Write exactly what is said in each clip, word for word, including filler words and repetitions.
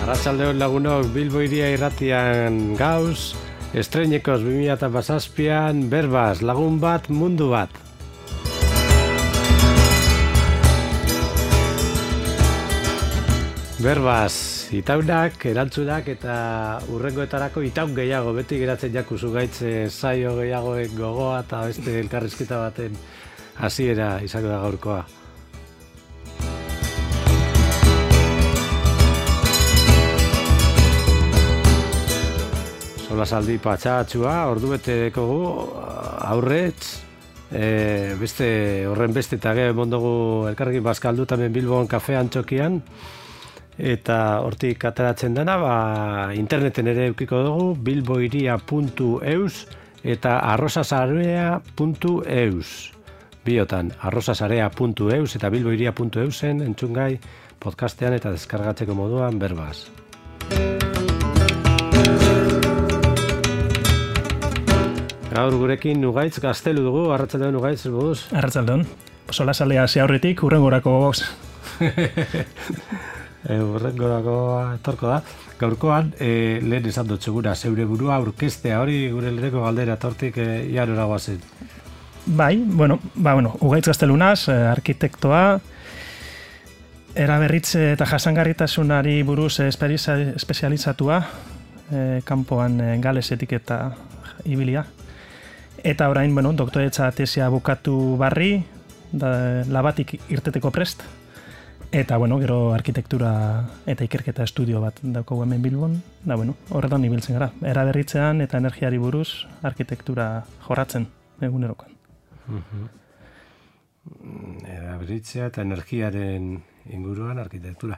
Arratsaldeon lagunok, Bilbo Hiria irratian gauz, estreinekoz bi mila hamazazpian, berbaz, lagun bat, mundu bat. Berbaz, itaunak, erantzunak eta urrengoetarako itaun gehiago, beti geratzen jakuzu gaitze saio gehiagoek gogoa eta beste elkarrizketa baten hasiera izango da gaurkoa. Solasaldi patxatxua, ordu bete dekogu, aurretz, e, beste horren beste eta geho emondogu elkarrekin bazkaldu tamen Bilbon kafe antxokian, eta hortik ateratzen dena, ba, interneten ere eukiko dugu, bilbohiria puntu eus eta arrosasarea puntu eus. Biotan, arrosasarea puntu eus eta bilbohiria puntu eusen entzungai podcastean eta deskargatzeko moduan berbaz. Gaur gurekin Ugaitz Gaztelu dugu, arratsaldeon Ugaitz, buruz? Arratsaldeon. Solasaldia hasi aurretik, hurrengorako gogoz. E, urrengorako etorko da. Gaurkoan, e, lehen esan dut segura, zeure burua aurkeztea hori gure leheneko galdera tortik e, iarora guazen. Bai, bueno, ba, bueno, Ugaitz Gaztelunaz, arkitektoa, eraberritze eta jasangarritasunari buruz espezializatua, e, kanpoan e, galesetik eta ibilia. Eta orain, bueno, doktoretza tesia bukatu barri, da, labatik irteteko prest. Eta, bueno, gero arkitektura eta ikerketa estudio bat daukagu hemen Bilbon. Da, bueno, horretan ibiltzen gara. Eraberritzean eta energiari buruz arkitektura jorratzen egunerokoan. Uh-huh. Eraberritzea eta energiaren inguruan arkitektura.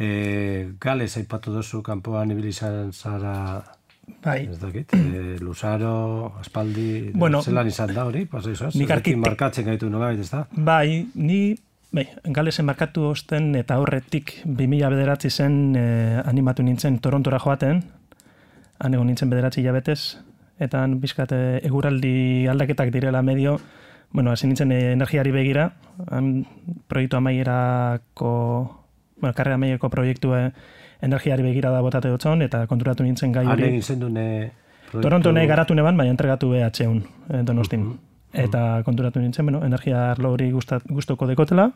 E, Gales aipatu dozu kanpoan ibili zara... Bai. Ez dakit, e, Luzaro, Aspaldi, bueno, zelan izan da hori, pasa izaz? Nik arkitek... markatzen gaitu nogabait, ez da? Bai, ni bai, Galesen markatu osten eta horretik bi mila bederatzi zen eh, animatu nintzen Torontora joaten, han egon nintzen bederatzi hilabetez, eta han bizkat eguraldi aldaketak direla medio, bueno, hasi nintzen eh, energiari begira, han proiektu amaierako, bueno, karrera amaierako proiektu eh, energiari begira da botate dutzen, eta konturatu nintzen gai hori. Haren izen dune... Proiektu... Toronto nahi garatu neban, baina entregatu B H un eh, Donostin. Uh-huh. Eta konturatu nintzen, bueno, energia arlo hori gustoko dekotela.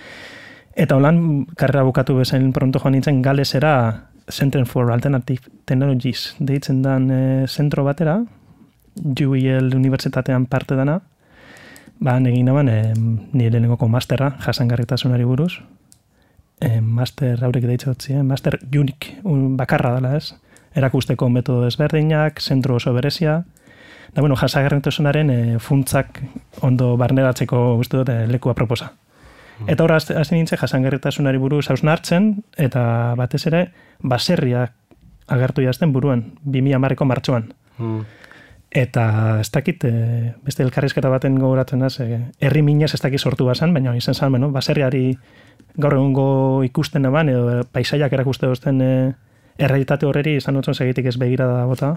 Eta holan, karrera bukatu bezain pronto joan nintzen Galesera Center for Alternative Technologies deitzen dan e, zentro batera, U E L unibertsitatean parte dana, ba, negin naban, e, nire lehenengoko masterra, jasangarritasunari buruz, e, master haurek deitza dutzien, master unique, un, bakarra dela ez, erakusteko metodo ezberdinak, zentro oso berezia, da, bueno, jasangarritasunaren e, funtzak ondo barneratzeko uste dut e, lekua proposa. Eta horra hasi nintzen jasangarritasunari buruz hausnartzen, eta batez ere baserriak agertu jazten buruan, bi mila hamareko martxoan. Mm. Eta ez dakit, e, beste elkarrizketa baten gogoratzen az, e, herri minez ez dakit sortu bazan, baina izan zan, bueno, baserriari gaur egungo ikusten eban, edo paisaiak erakuste dozten e, errealitate horreri izan dutzen segitik ez begirada bota,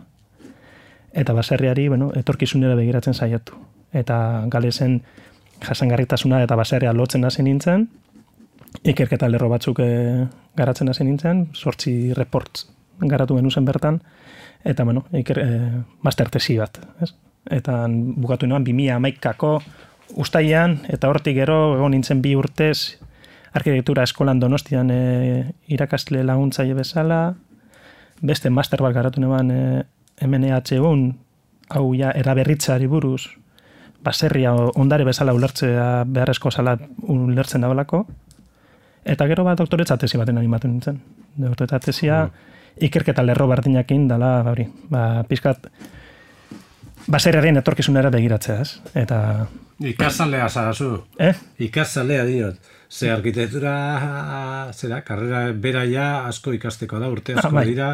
eta baserriari, bueno, etorkizunera begiratzen saiatu. Eta Galesen jasangarritasuna eta baserria lotzen hasi nintzen, ikerketa lerro batzuk e, garatzen hasi nintzen, sortzi reports garatu genuzen bertan, eta, bueno, iker, e, master tesi bat, ez? Eta bukatu noan bi mila hamaikako ustailean, eta hortik gero egon nintzen bi urtez arkitektura eskolan Donostian e, irakasle laguntzaile bezala, beste master bat garatu neban e, M N H un, hau ja eraberritzari buruz, baserria ondare bezala ulertzea beharrezko zala ulertzen dagoelako, eta gero bat doktoretza tesi baten animatu nintzen. Doktoretza tesia mm. ikerketa lerro berdinakin dala, bauri, ba, pizkat baserriaren etorkizunera begiratzea, ez? Eta... Ikasalea zarazu. Eh? Ikasalea diot. Ze arkitektura, zera, karrera bera ja asko ikasteko da, urte asko ah, bai. dira,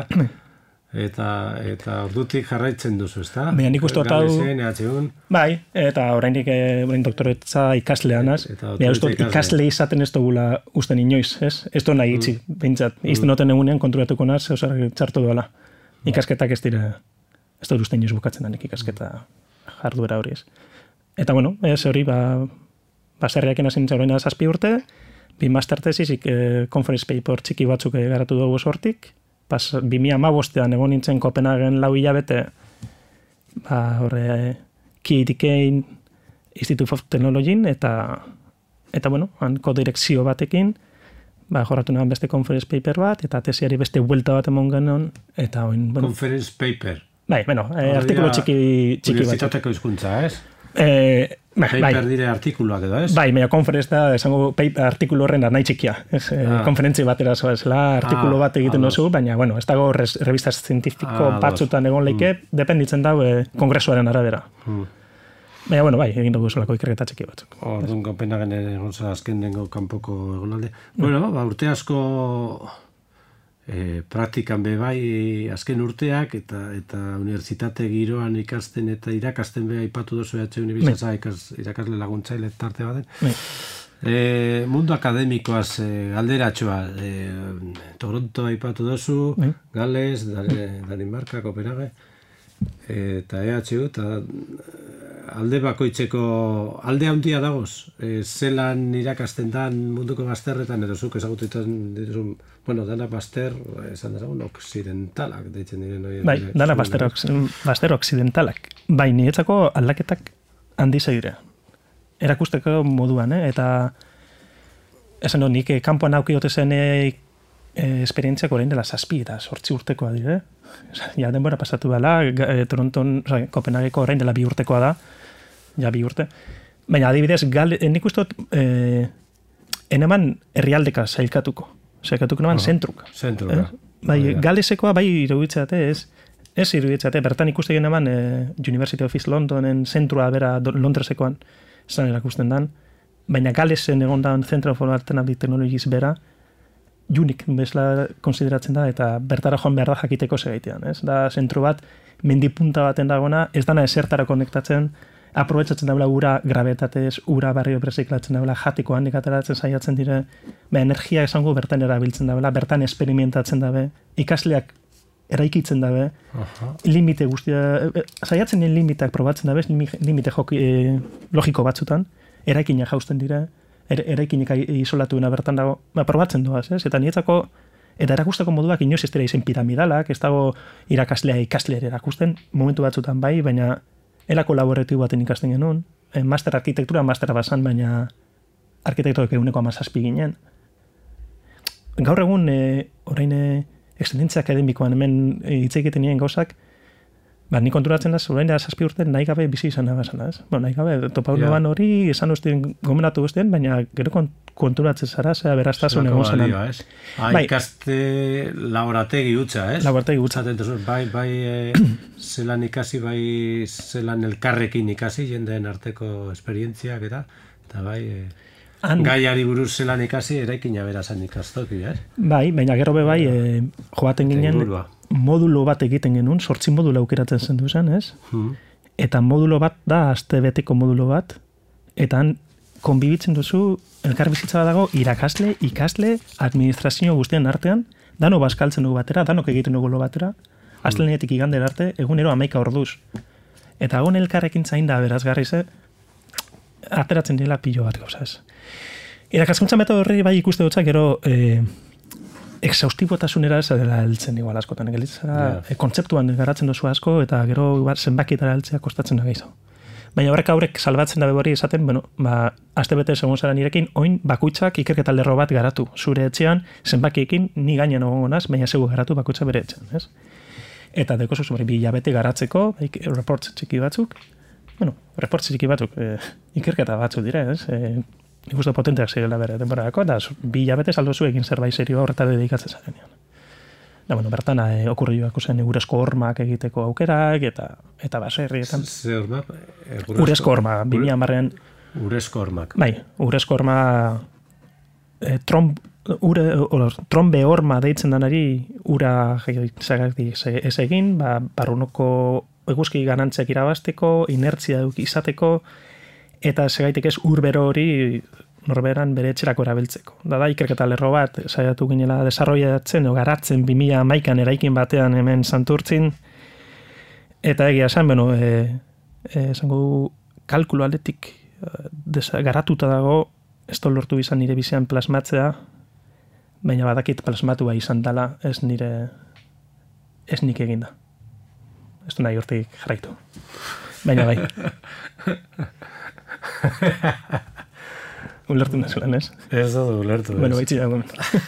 eta eta ordutik jarraitzen duzu, ezta? Baina nik uste hau... Bai, eta oraindik orain doktoretza ikasleanaz. Baina uste ikasle izaten ez dugula usten inoiz, ez? Ez du nahi itxi, mm. bintzat. Mm. Izten noten egunean konturatuko naz, osar txartu duela. Ikasketak ez dira, ez dut uste inoiz bukatzen danik ikasketa jarduera hori ez. Eta bueno, ez hori, ba, baserriakin hasi nintzen orain zazpi urte, bi master tesisik eh, conference paper txiki batzuk garatu dugu sortik, pas, bi mila hamabostean egon nintzen Kopenhagen lau hilabete, ba, horre, K I T K Institute of Technology, eta, eta bueno, hanko direkzio batekin, ba, jorratu nahan beste conference paper bat, eta tesiari beste buelta bat emon genuen, eta oin, bueno. Conference paper. Bai, bueno, eh, artikulo txiki, txiki bat. Unibertsitateko hizkuntza, ez? Eh, bai, paper bai. dire artikuluak edo, ez? Bai, meia conference da, esango artikulu horren nahi txikia. Ez, ah. Konferentzi batera zoazela, artikulu ah, bat egiten ah, dozu, baina, bueno, ez dago res, revista zientifiko ah, batzutan egon leike, mm. dependitzen dau eh, kongresuaren arabera. Mm. Baina, bueno, bai, egin dugu zolako ikerketa txiki batzuk. Orduan, Kopenhagen egon zara azken dengo kanpoko egonalde. Bueno, ba, urte asko e, praktikan be bai azken urteak, eta eta unibertsitate giroan ikasten eta irakasten be aipatu dozu E H U Unibizatza ikas, irakasle laguntzaile tarte baden. E, mundu akademikoaz e, galderatxoa, e, Toronto aipatu dozu, Gales, Danimarka, Kopenhagen, eta E H U, eta alde bakoitzeko alde handia dagoz, e, zelan irakasten dan munduko bazterretan, edo zuk ezagutuetan dituzun, bueno, dana bazter, esan dezagun, oksidentalak, deitzen diren hori. Bai, dana bazter, bazter oksidentalak. Bai, niretzako aldaketak handi zeire. Erakusteko moduan, eh? Eta esan do, nik kanpoan aukiote zen e, e, esperientziak orain dela zazpi eta sortzi urtekoa dire. Ja, denbora pasatu dela, e, Toronton, oza, Kopenhageko orain dela bi urtekoa da, ja bi urte. Baina adibidez, gal, nik ustot, e, eneman herrialdeka zailkatuko. Zailkatuko neman uh-huh. zentruka. Zentruka. Eh? Bai, oh, yeah. Galesekoa bai iruditzeate, ez, ez iruditzeate, bertan ikuste geneman e, University of East Londonen zentrua bera Londresekoan, zan erakusten dan, baina Galesen egon da Center for Alternative Technologies bera, unik bezala konsideratzen da, eta bertara joan behar da jakiteko segaitean, ez? Da, zentru bat, mendipunta baten dagona, ez dana esertara konektatzen, aprobetsatzen daula ura grabetatez, ura barrio berziklatzen daula, jatiko handik ateratzen saiatzen dire, ba, energia esango bertan erabiltzen daula, bertan experimentatzen dabe, ikasleak eraikitzen dabe, uh-huh. limite guztia, saiatzen den limiteak probatzen dabe, limite joki, e, logiko batzutan, eraikina jausten dire, Er, eraikinik isolatuena bertan dago, ba, probatzen doaz, ez? Eta niretzako, eta erakusteko moduak inoiz ez dira izen piramidalak, ez dago irakaslea ikaslea erakusten, momentu batzutan bai, baina elako laboratibo baten ikasten genuen, e, master arkitektura, mastera basan, baina arkitektoek eguneko amazazpi ginen. Gaur egun, e, orain e, extendentzia akademikoan hemen e, hitz egiten nien gauzak, ba, ni konturatzen da, orain da zazpi urte nahi gabe bizi izan da basana, ez? Bueno, nahi gabe, topauloan yeah. hori, esan ustean gomenatu guztien, baina gero konturatzen zara, zera beraztasun egon zenan. Ah, bai. Ikaste laborategi utza, ez? Laborategi utza. Bai, bai, e, zelan ikasi, bai, zelan elkarrekin ikasi, jendeen arteko esperientziak eta, eta bai, e, An... gaiari buruz zelan ikasi, eraikina berazan ikastoki, ez? Bai, baina gero be bai, e, joaten ginen, modulo bat egiten genuen, sortzi modulo aukeratzen zen duzen, ez? Hmm. Eta modulo bat da, aste beteko modulo bat, eta han konbibitzen duzu, elkar bizitza dago, irakasle, ikasle, administrazio guztien artean, dano bazkaltzen dugu batera, danok egiten dugu lo batera, hmm. astelenetik igandera arte, egunero amaika orduz. Eta egon elkarrekin zain da berazgarri ze, ateratzen dela pilo bat gauzaz. Irakaskuntza metodo horri bai ikuste dutza, gero, eh, exhaustibotasunera ez dela heltzen igual askotan. Gelitza, yeah. e, kontzeptuan garatzen dozu asko, eta gero zenbakietara heltzea kostatzen da gehiago. Baina horrek aurrek salbatzen da bebori esaten, bueno, ba, aste bete segun zara nirekin, oin bakuitzak ikerketa lerro bat garatu. Zure etxean, zenbakiekin, ni gainen egongo naz, baina zegu garatu bakuitza bere etxean, ez? Eta deko zuzu, bi hilabete garatzeko, reports txiki batzuk, bueno, reports txiki batzuk, e, ikerketa batzuk dire, ez? E, Nik uste potenteak zirela bere temporarako, eta bi hilabete saldozu egin zerbait serio horretara dedikatzen zarenean. Da, bueno, bertan, e, okurrioako zen urezko hormak egiteko aukerak, eta eta baserrietan. Ze hormak? Urezko horma, bimia marrean. Urezko hormak. Bai, urezko horma, e, tromb, ure, or, trombe horma deitzen danari, ura ez egin, ba, barrunoko eguzki ganantziak irabazteko, inertzia izateko, eta segaitik ez urbero hori norberan bere etxerako erabiltzeko. Da da ikerketa lerro bat, saiatu ginela desarrollatzen, o garatzen bi mila hamaikan eraikin batean hemen Santurtzin, eta egia esan, bueno, e, e, esango kalkulu aldetik e, garatuta dago, ez da lortu izan nire bizian plasmatzea, baina badakit plasmatua izan dela, ez nire ez nik eginda. Ez du nahi hortik jarraitu. Baina bai. Ulertu nazulan, ez? Ez dut ulertu. Bueno, baitzi dago.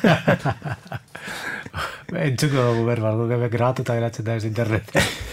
Entzuko dugu berbar, dugu grabatuta geratzen da ez internet.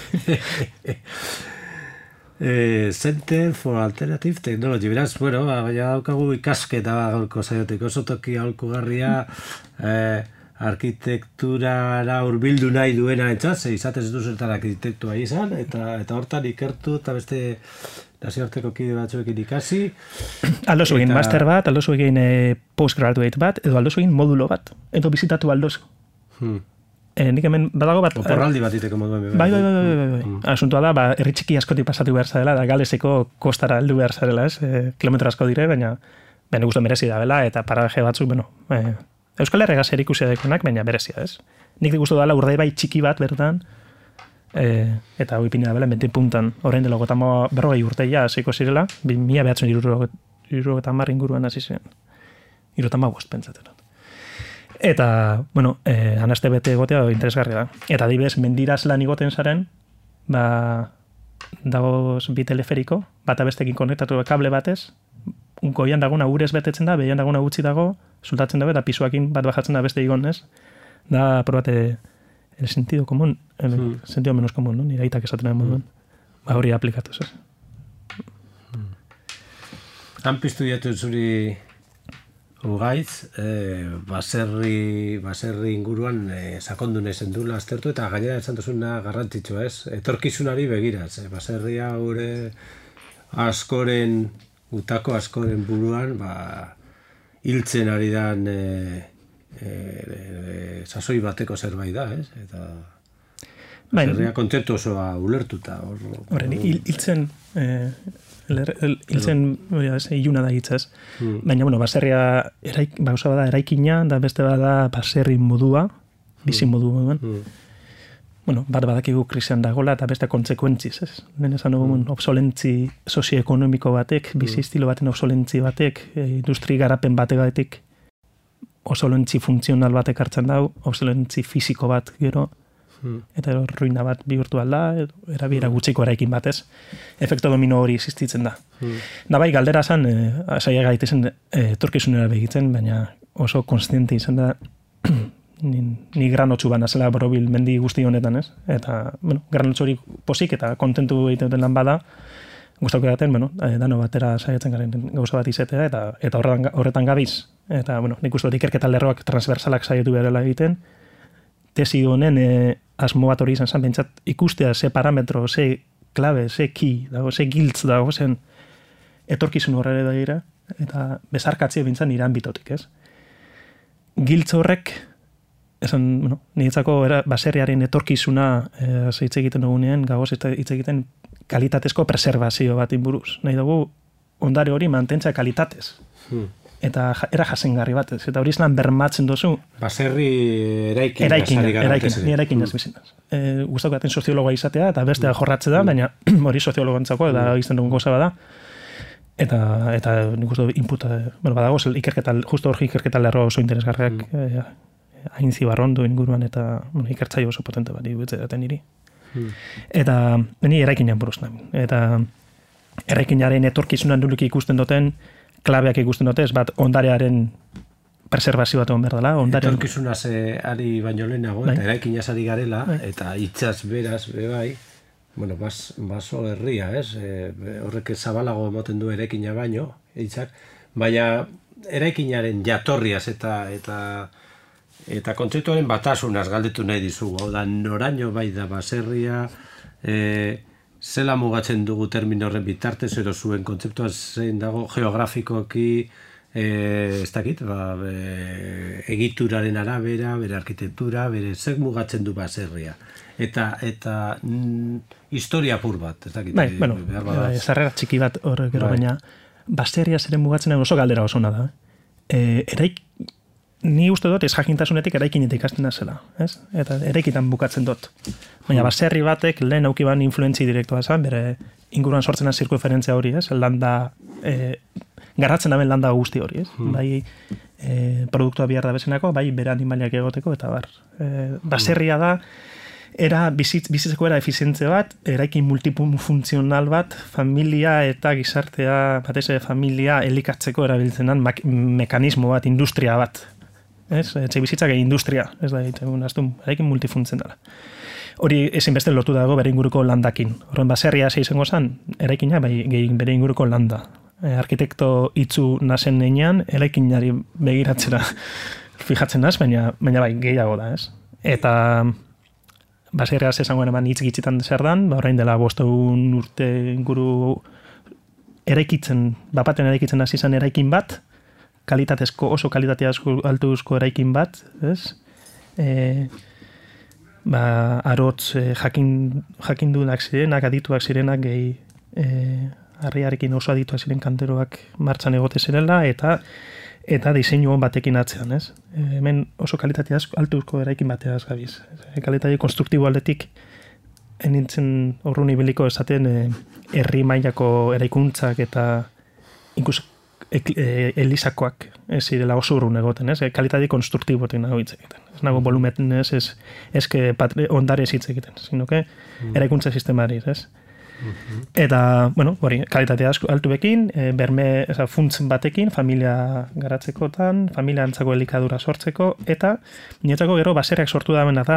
eh, Center for Alternative Technology. Beraz, bueno, baina daukagu ikasketa gaurko saiotik. Oso toki aholkugarria eh, arkitekturara hurbildu nahi duena entzat, ze izatez duzertan arkitektua izan, eta eta hortan ikertu, eta beste nazioarteko kide batzuekin ikasi. Aldozu egin master bat, aldozu egin eh, postgraduate bat, edo aldozu egin modulo bat, edo bizitatu aldozu. Hmm. Eh, nik hemen badago bat... Oporraldi bat iteko moduen. Bai, bai, bai, bai, bai, bai. Hmm. Asuntua da, ba, herri txiki askotik pasatu behar zarela, da galeseko kostara heldu behar zarela, ez? E, kilometro asko dire, baina bene guztu merezi da bela, eta paraje batzuk, bueno, e, Euskal Herrega zer ikusia dekonak, baina berezia, ez? Nik guztu dela urde bai txiki bat bertan, e, eta hoi pini da bela, menti puntan, orain dela gotamo berrogei urteia hasiko zirela, mila behatzen irurogetan marri inguruan hasi ziren. Irotama bost pentsatzen. Eta, bueno, eh, anaste bete egotea interesgarria da. Eta adibidez, mendiraz lan igoten zaren, ba, dagoz bi teleferiko, bata bestekin konektatu kable batez, goian daguna urez betetzen da, behian daguna gutxi dago, sultatzen dago, eta pisuakin bat bajatzen da beste igonez. Da, probate, el sentido común, el hmm. sentido menos común, no? Nire aitak esaten den moduen. Hmm. Ba, hori aplikatuz, ez? Hmm. Han piztu diatu zuri Ugaiz, eh, baserri, baserri inguruan eh, sakondu nezen dula aztertu, eta gainera esan duzuna garrantzitsua, ez? Etorkizunari begiraz, eh? Baserria gure askoren, gutako askoren buruan, ba, hiltzen ari dan eh, eh, sasoi bateko zerbait da, ez? Eta baserria kontzeptu osoa ulertuta. Horren, hiltzen... Eh... Hiltzen, iluna da hitzaz. Hmm. Baina, bueno, baserria, eraik, bauza bada eraikina, da beste bada baserri modua, bizi modu moduan. Hmm. Bueno, bat badakigu krisian dagola, eta beste kontsekuentziz, ez? Den esan dugu, hmm. obsolentzi sozioekonomiko batek, bizi estilo baten obsolentzi batek, industri garapen bategatik, obsolentzi funtzional batek hartzen dau, obsolentzi fisiko bat gero, eta ruina bat bihurtu alda, erabiera gutxiko eraikin batez, efekto domino hori existitzen da. Hmm. Da bai, galdera zan, e, saia gaitezen etorkizunera begitzen, baina oso konstiente izan da, ni, ni granotxu bana zela borobil mendi guzti honetan, ez? Eta, bueno, granotxu hori posik eta kontentu egiten lan bada, gustauko daten, bueno, e, dano batera saiatzen garen gauza bat izatea, eta, eta horretan, horretan gabiz. Eta, bueno, nik uste dut ikerketa lerroak transversalak saiatu beharela egiten, tesi honen e, asmo bat hori izan zen, bentsat ikustea ze parametro, ze klabe, ze ki, dago, ze giltz dago zen etorkizun horre daira, eta bezarkatzea bintzan nire ambitotik, ez? Giltz horrek, esan, bueno, niretzako baserriaren etorkizuna e, hitz egiten dugunean, gagoz hitz egiten kalitatezko preservazio bat inburuz. Nahi dugu, ondare hori mantentzea kalitatez. Hmm. Eta era jasengarri bat, eta hori izan bermatzen dozu. Baserri eraikin. Eraikin, eraikin, ni eraikin ez bizinaz. E, Gustauko daten soziologoa izatea, eta bestea jorratze da, baina hori soziologantzako, eta izten dugun goza bada. Eta, eta nik uste inputa, bueno, badago, ikerketa, justo hori ikerketa lerroa oso interesgarriak, mm. e, hain zibarrondo inguruan, eta bueno, ikertzaio oso potente bat, ibetze daten niri. Mm. Eta, ni eraikinean buruz nahi. Eta eraikinaren etorkizunan dulik ikusten duten, klabeak ikusten dute, ez bat ondarearen preservazio bat egon behar dela. Ondaren... Etorkizunaz eh, ari baino lehenago, bai. Eta eraikinaz ari garela, bai. Eta itxaz beraz, be bai, bueno, bas, baso herria, ez? E, horrek zabalago emoten du eraikina baino, itzak, baina eraikinaren jatorriaz eta eta eta kontzeptuaren batasunaz galdetu nahi dizugu. Hau da, noraino bai da baserria, e, zela mugatzen dugu termino horren bitartez, ero zuen kontzeptua zein dago geografikoki, e, ez dakit, ba, e, egituraren arabera, bere arkitektura, bere zek mugatzen du baserria. Eta, eta mm, historia pur bat, ez dakit. Bai, bueno, e, zarrera txiki bat hor gero, bai. Baina baserria zeren mugatzen oso galdera oso da. E, eraik, ni uste dut, ez jakintasunetik eraikinetik ikasten da zela, ez? Eta eraikitan bukatzen dut. Baina hmm. baserri batek lehen aukiban influentzi direktua zen, bere inguruan sortzen da zirkuferentzia hori, ez? Landa, e, garratzen daben landa guzti hori, ez? Hmm. Bai e, produktua bihar da bezenako, bai bere animaliak egoteko, eta bar. E, baserria da, era bizitz, bizitzeko era efizientze bat, eraikin multifuntzional bat, familia eta gizartea, batez ere familia elikatzeko erabiltzenan mekanismo bat, industria bat. Ez? Etxe bizitzak egin industria, ez da, aztun, eraikin multifuntzionala. Hori ezinbeste lotu dago bere inguruko landakin. Horren baserria hasi izango zen, eraikina bai gehi bere inguruko landa. E, arkitekto itzu nazen nenean, eraikinari begiratzera fijatzen naz, baina, baina bai gehiago da, ez? Eta baserria esangoen eman hitz gitzitan zer dan, ba, orain dela bosteun urte inguru eraikitzen, bapaten eraikitzen hasi zen eraikin bat, kalitatezko, oso kalitatea altuzko eraikin bat, ez? E, ba, arotz e, jakin, jakindunak zirenak, adituak zirenak, gehi e, harriarekin oso adituak ziren kanteroak martxan egote zirela, eta eta diseinu hon batekin atzean, ez? E, hemen oso kalitatea altuzko eraikin bateaz gabiz. E, kalitatea konstruktibo aldetik, enintzen horrun ibiliko esaten e, herri mailako eraikuntzak eta inkluso elizakoak ez zirela oso urrun egoten, ez? Kalitate konstruktibotik nago hitz egiten. Ez nago volumen, ez, ez, ez que ondare hitz egiten, sino que mm. eraikuntza sistemari, ez? Mm-hmm. Eta, bueno, hori, kalitatea altu bekin, e, berme, eza, funtz batekin, familia garatzekotan, familia antzako elikadura sortzeko, eta niretzako gero baserriak sortu da bena da,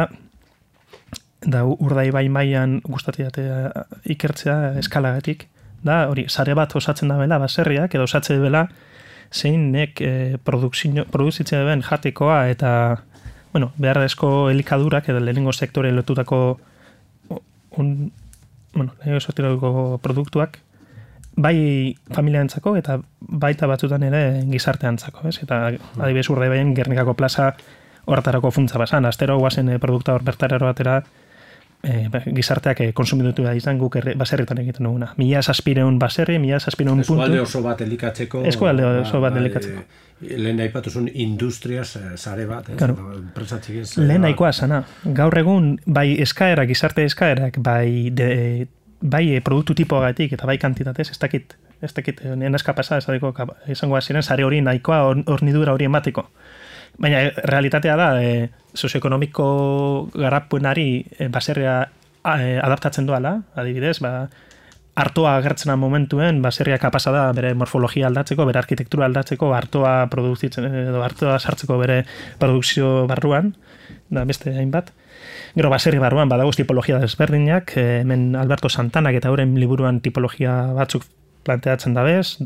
da urdai bai mailan gustatiatea ikertzea eskalagatik, da, hori, sare bat osatzen da bela, baserriak, edo osatzen bela, zein nek e, produzitzen den jatekoa, eta, bueno, beharrezko elikadurak, edo lehenengo sektore lotutako un, bueno, lehenengo sektoreko produktuak, bai familiarentzako eta baita batzutan ere gizarteantzako, ez? Eta adibidez Urdaibaien Gernikako plaza horretarako funtza basan, astero guazen e, produkta hor bertarero batera, E, gizarteak e, konsumidutu da izan guk erre, baserritan egiten duguna. Mila zazpireun baserri, mila zazpireun puntu. Eskualde oso bat elikatzeko. Eskualde oso bat elikatzeko. E, lehen aipatuzun industriaz sare bat. Ez, claro. Ez, lehen nahikoa sana. Gaur egun, bai eskaerak, gizarte eskaerak, bai, de, bai produktu tipoagatik eta bai kantitatez, ez dakit, ez dakit, nien eskapasa, ez dakit, izango ziren, sare hori nahikoa hornidura hori emateko. Baina realitatea da, e, sozioekonomiko garapenari e, baserria e, adaptatzen doala, adibidez, ba, artoa agertzena momentuen, baserria kapasa da bere morfologia aldatzeko, bere arkitektura aldatzeko, artoa produzitzen, edo artoa sartzeko bere produkzio barruan, da beste hainbat. Gero baserri barruan badagoz tipologia desberdinak, e, hemen Alberto Santanak eta euren liburuan tipologia batzuk planteatzen da bez,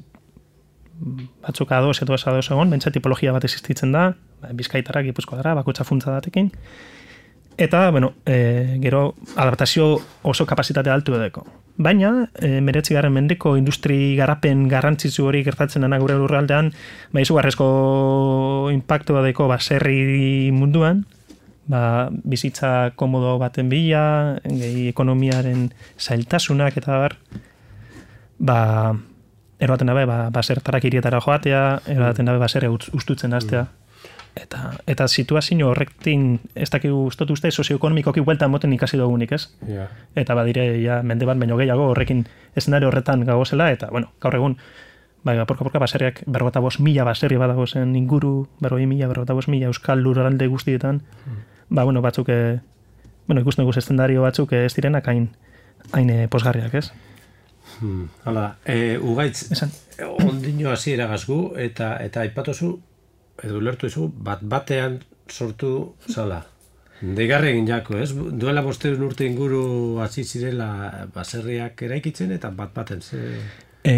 batzuk ados edo ez ados egon, bentsa tipologia bat existitzen da, Bizkaitara, Gipuzkoara, bakotxa funtza datekin. Eta, bueno, e, gero adaptazio oso kapasitate altu edeko. Baina, e, meretzi garren mendeko industri garapen garrantzitsu hori gertatzen dena gure lurraldean, ba, izugarrezko impactua deko baserri munduan, ba, bizitza komodo baten bila, gehi ekonomiaren zailtasunak eta bar, ba, eroaten dabe, ba, basertarak irietara joatea, eroaten dabe baserre ustutzen hastea. Eta, eta situazio horrekin ez dakigu ustotu uste sozioekonomikoki bueltan moten ikasi dugunik, ez? Yeah. Eta badire, ja, mende bat baino gehiago horrekin eszenario horretan gagozela, eta, bueno, gaur egun, bai, porka-porka baserriak berrogeta bost mila baserri badago zen inguru, berrogei mila, berrogeta bost mila euskal lurralde guztietan, mm. ba, bueno, batzuk, e, bueno, ikusten dugu eszendario batzuk ez direnak hain, hain e, posgarriak, ez? Hmm. Hala, e, ugaitz, ondino hasi eragazgu, eta, eta aipatozu, edo ulertu ezu, bat batean sortu zala. Deigarri egin jako, ez? Duela bosteun urte inguru hasi zirela baserriak eraikitzen, eta bat baten, ze... E,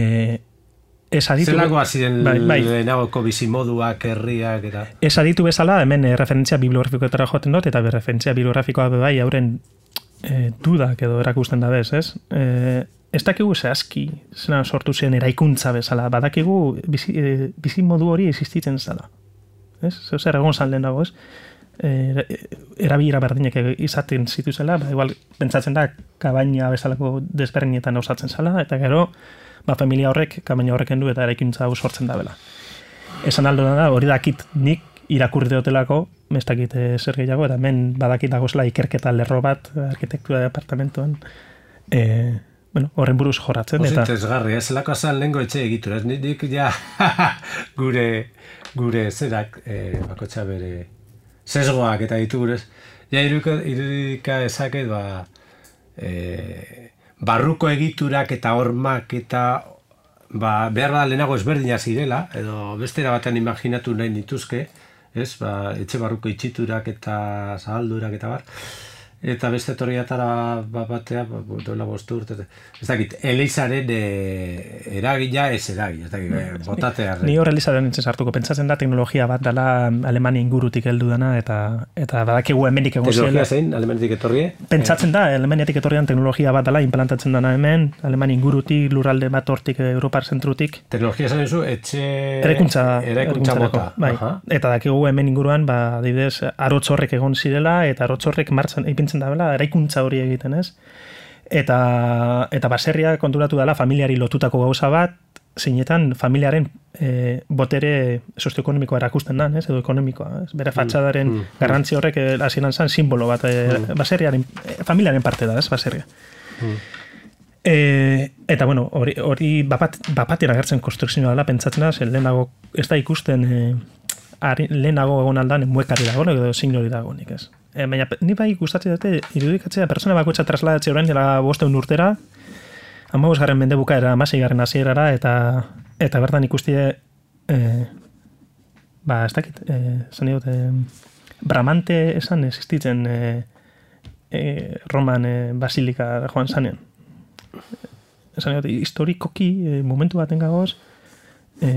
ez aditu... Zelako hasi den bai, bai. lehenagoko bizimoduak, herriak, eta... Ez aditu bezala, hemen e, referentzia bibliografikoetara joaten dut, eta referentzia bibliografikoa bebai hauren e, dudak edo erakusten da bez, ez? E, ez dakigu zehazki, zena sortu zen eraikuntza bezala, badakigu bizi, e, bizimodu hori existitzen zela. Ez? Zer egon zan lehen dago, ez? E, erabilera berdinek izaten zituzela, ba, igual, pentsatzen da, kabaina bezalako desberdinetan osatzen zela, eta gero, ba, familia horrek, kabaina horreken du, eta eraikuntza hau sortzen da bela. Esan aldo da, hori dakit nik irakurri deotelako, ez dakit zer gehiago, eta hemen badakit dagozela ikerketa lerro bat, arkitektura departamentoan, e, bueno, horren buruz jorratzen. Oso interesgarri, ez lako azan lehenko etxe egitura, ez nik ja gure, gure zerak, eh, bakotxa bere sesgoak eta ditugurez. Ja, irudika, irudika ezaket, ba, e, barruko egiturak eta hormak eta ba, behar da lehenago ezberdina zirela, edo bestera batean imaginatu nahi dituzke, ez, ba, etxe barruko itxiturak eta zabaldurak eta bar, eta beste etorriatara bat batea, ba, duela bostu urte, ez dakit, Elizaren e, eragila ez eragila, ez dakit, botatea. Ni hor Elizaren nintzen sartuko, pentsatzen da teknologia bat dela Alemania ingurutik heldu dana, eta, eta badakigu hemenik egon ziela. Teknologia zein, Alemaniatik etorrie? Pentsatzen da, Alemaniatik etorrian teknologia bat dela, implantatzen dana hemen, Alemania ingurutik, lurralde bat hortik, Europar zentrutik. Teknologia zaren zu, etxe... Eraikuntza, eraikuntza mota. Bai. Eta dakigu hemen inguruan, ba, adibidez, arotz horrek egon zirela, eta arotz horrek martxan, ipintzen da bela, eraikuntza hori egiten, ez? Eta, eta baserria konturatu dela familiari lotutako gauza bat, zeinetan familiaren e, botere sozioekonomikoa erakusten da, ez? Edo ekonomikoa, ez? Bere fatxadaren mm, mm, garrantzi horrek hasieran zen simbolo bat, e, mm. baserriaren, familiaren parte da, ez? Baserria. Mm. E, eta, bueno, hori, hori bapat, bapatien agertzen konstrukzioa dela, pentsatzen da, lehenago ez da ikusten e, ari, lehenago egon aldan muekari dago, edo signori dago nik, ez? E, baina, ni bai gustatzen dute irudikatzea persona bakoitza trasladatzea orain dela bosteun urtera, hamabos garren mende bukaera, hamasei garren hasierara, eta eta bertan ikustie e, ba, ez dakit, e, zan dut, e, Bramante esan existitzen e, e, Roman e, basilika joan zanean. Esan dut, historikoki e, momentu baten gagoz, e,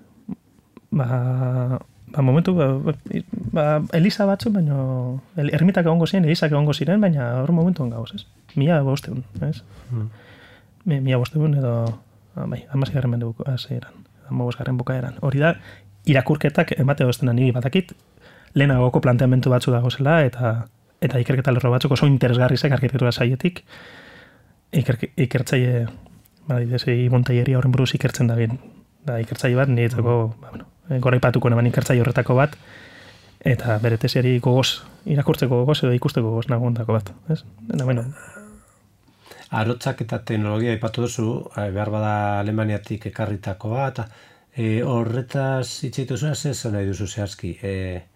ba, ba, momentu, ba, ba, Eliza batzu, baina ermitak egongo ziren, Elizak egongo ziren, baina hor momentuan gauz, ez? Mila bosteun, ez? Mm. Mila bosteun edo, bai, amasi garren mende buka, zeran, amabos garren bukaeran. Hori da, irakurketak emate doztena niri badakit, lehenagoko planteamentu batzu dago zela, eta eta ikerketa lerro batzuk oso interesgarri zen arkitektura saietik, iker, ikertzaile, ba, dizei Montaieria horren buruz ikertzen da bien, da ikertzaile bat, niretzako, mm. ba, bueno, goraipatuko neban ikertzaile horretako bat, eta bere tesiari gogoz, irakurtzeko gogoz edo ikusteko gogoz nagondako bat, ez? Eta, bueno. Arotzak eta teknologia aipatu duzu, behar bada Alemaniatik ekarritako bat, e, horretaz itxaitu zuen, zer nahi duzu zehazki? E,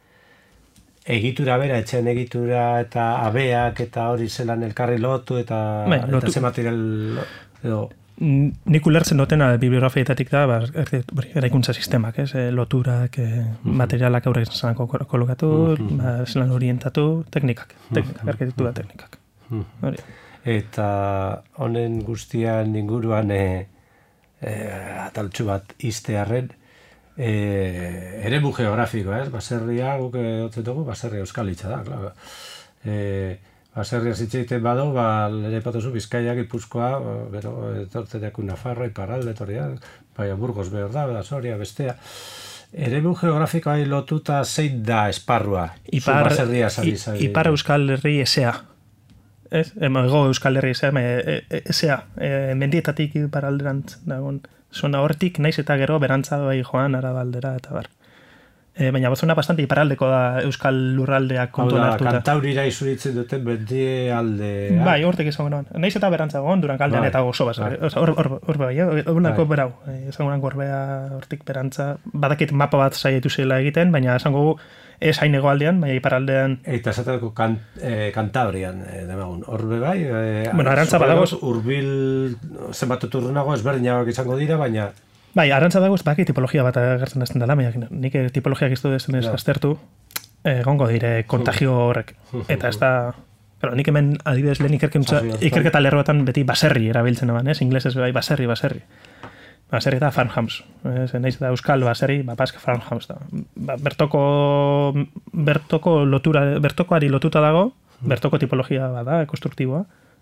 egitura bera, etxean egitura eta abeak eta hori zelan elkarri lotu eta, bai, lotu. Eta ze material edo... Nik ulertzen dutena bibliografietatik da, ba, eraikuntza sistemak, ez? E, loturak, e, mm-hmm. materialak aurrek zanako kolokatu, mm-hmm. ba, zelan orientatu, teknikak, teknikak, mm-hmm. arkitektura teknikak. Mm-hmm. Eta honen guztian inguruan e, e, ataltxu bat iztearren, e, eremu geografikoa, ez? Baserria, guk edotzen dugu, baserria euskal hitza da, klar. E, baserria zitzeiten bado, ba, lehen patozu, Bizkaia, Gipuzkoa, gero, etortzeak Nafarroa, Iparralde, etorria, baina Burgos behar da, da Soria, bestea. Eremu geografikoa lotuta zein da esparrua? Ipar, baserria zari zari. Ipar Euskal Herri esea. Ez? Ego Euskal Herri esea, e, e, esea. E, mendietatik iparalderantz dagoen. Zona hortik, naiz eta gero, berantza bai joan, arabaldera, eta bar. E, baina zona bastante iparaldeko da Euskal lurraldeak kontuan hartuta. Kantaurira izuritzen duten bendie alde. Bai, hortik izango noan. Naiz eta berantza gogon, duran kaldean bai. Eta oso basa. Hor, hor, hor, bai, horrelako berau. Esango noan gorbea hortik berantza. Badakit mapa bat saietu zela egiten, baina esango gu ez hain egoaldean, baina iparaldean. Eta esateko kan, eh, Kantabrian, eh, demagun. Horbe bai, eh, bueno, arantza badagoz. Urbil zenbatu turrunago, ezberdinagoak izango dira, baina... Bai, arantza dago, baki tipologia bat agertzen azten dela, baina nik tipologiak iztu dezen ez aztertu, egongo dire kontagio horrek. Eta ez da, claro, nik hemen adibidez lehen ikerketa, ikerketa lerroetan beti baserri erabiltzen eban, ez? Inglesez bai, baserri, baserri. Baserri eta farmhouse. Naiz da euskal baserri, bapask farmhouse da. Ba, bertoko, bertoko lotura, bertokoari lotuta dago, bertoko tipologia bada, konstruktiboa.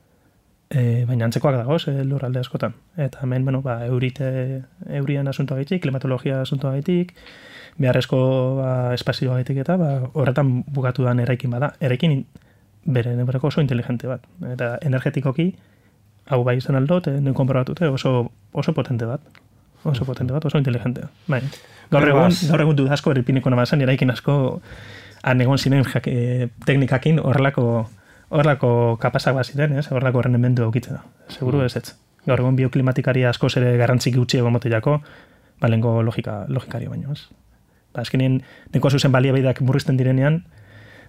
E, baina antzekoak dagoz, e, lurralde askotan. Eta hemen, bueno, ba, eurite, eurian asuntoa gaitik, klimatologia asuntoa gaitik, beharrezko ba, espazioa gaitik eta ba, horretan bukatu dan eraikin bada. Eraikin bere nebereko oso inteligente bat. Eta energetikoki, hau bai izan aldot, e, nuen konprobatute, oso, oso potente bat. Oso potente bat, oso inteligente. Bai. Gaur egun, gaur egun dudazko eripineko namazan, eraikin asko anegon zinen jak, e, teknikakin horrelako horrelako kapazak bat ziren, ez? Horrelako errendemendu aukitzen da. Seguru ez ez. Gaur egun bioklimatikari asko ere garrantzik gutxi egon motilako, balengo logika, logikari baino, ez? Ba, eskenien, neko zuzen baliabeidak murrizten direnean,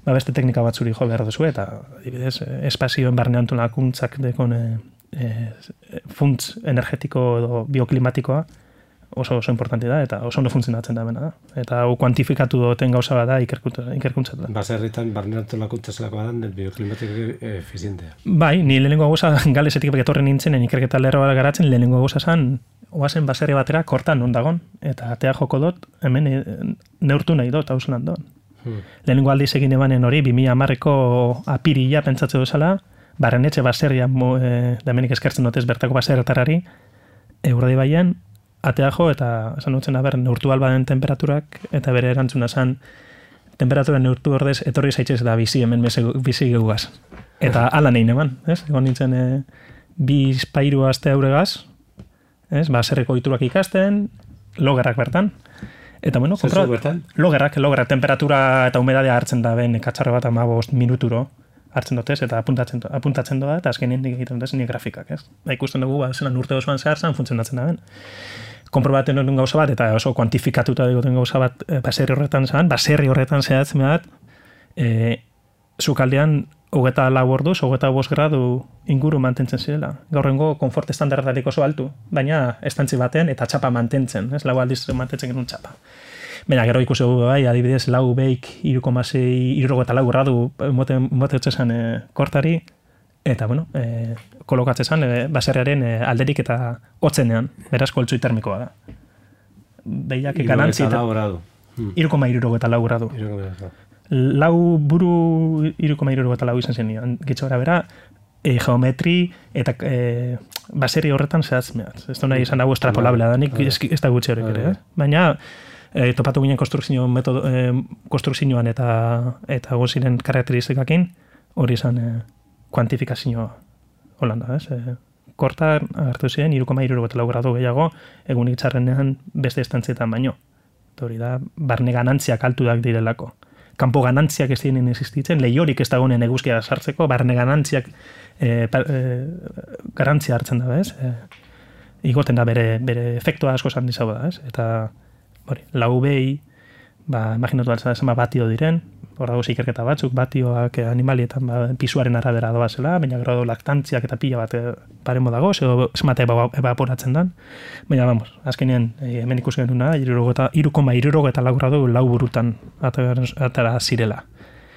ba beste teknika batzuri jo behar duzu, eta adibidez, espazioen barne antolakuntzak dekon e, e, funtz energetiko edo bioklimatikoa oso oso importante da, eta oso no funtzionatzen da bena. Eta hau kuantifikatu duten gauza bada ikerkuntza da. Baserritan barne antolakuntza zelako badan bioklimatiko efizientea. Bai, ni lehenengo gauza Galesetik etorri nintzenen ikerketa lerro bat garatzen, lehenengo gauza zan oazen baserri batera kortan non dagon, eta atea joko dut, hemen neurtu nahi dut, hauslan dut. Hmm. Lehenengo aldiz egin ebanen hori, bi mila hamareko apirila pentsatze duzala, barrenetxe baserria, e, da hemenik eskertzen dutez bertako baserretarari, Euradi Baian, atea jo, eta esan dutzen, aber, neurtu albaden temperaturak, eta bere erantzuna zan, temperatura neurtu ordez, etorri zaitxez da bizi hemen bizi geugaz. Eta ala nahi neman, ez? Egon nintzen, e, bi espairu aste auregaz, ez? Baserriko iturak ikasten, logerrak bertan. Eta bueno, kontrol, logerrak, logerrak, temperatura eta humedadea hartzen da ben, katxarro bat amabost minuturo hartzen dutez, eta apuntatzen, apuntatzen doa, eta azkenin nik egiten dutez nire grafikak, ez? Da ikusten dugu, ba, zelan urte osoan zehar zan funtzionatzen da ben. Konprobaten duen gauza bat, eta oso kuantifikatuta dugun gauza bat, e, baserri horretan zan, baserri horretan zehatzen bat, e, zukaldean, hogeta lau orduz, hogeta bost gradu inguru mantentzen zirela. Gaurrengo konfort estandardatik oso altu, baina estantzi baten eta txapa mantentzen, ez? Lau aldiz mantentzen genuen txapa. Baina gero ikusi dugu, bai, adibidez, lau beik, iru koma sei, iru eta lau gradu mote etzezan e, kortari, eta, bueno, e, kolokatzezan e, baserriaren e, alderik eta hotzenean, beraz koltsui termikoa da. Behiak ekanantzi eta... iru koma iru eta lau gradu. Lau buru iru koma iru eta lau izan zen, gitzo gara bera, e, geometri eta e, baserri horretan zehaz mehatz. Ez da nahi izan dago estrapolablea da, nik ez, ez da gutxi horrek ere. Eh? Baina, e, topatu ginen konstrukzio metodo, e, konstrukzioan eta eta goziren karakteristikakin, hori izan e, kuantifikazioa Holanda, ez? E, korta hartu ziren, iru koma iru eta lau gradu gehiago, egunik txarrenean beste estantzietan baino. Hori da, barne ganantziak altuak direlako. Kanpo ganantziak ez dienen existitzen, lehiorik ez dagoen eguzkia sartzeko, barne ganantziak e, e, garantzia hartzen da, ez? E, igoten da bere, bere efektua asko zan dizau da, ez? Eta, hori, lau behi, ba, imaginatu altzen da, batio diren, hor dago ikerketa batzuk, batioak animalietan ba, pisuaren arabera doa zela, baina gero laktantziak eta pila bat paremo dago, zeo zemate evaporatzen dan. Baina, vamos, azkenean, e, hemen ikusi genuna, iru koma iru eta lau gradu lau burutan atara zirela.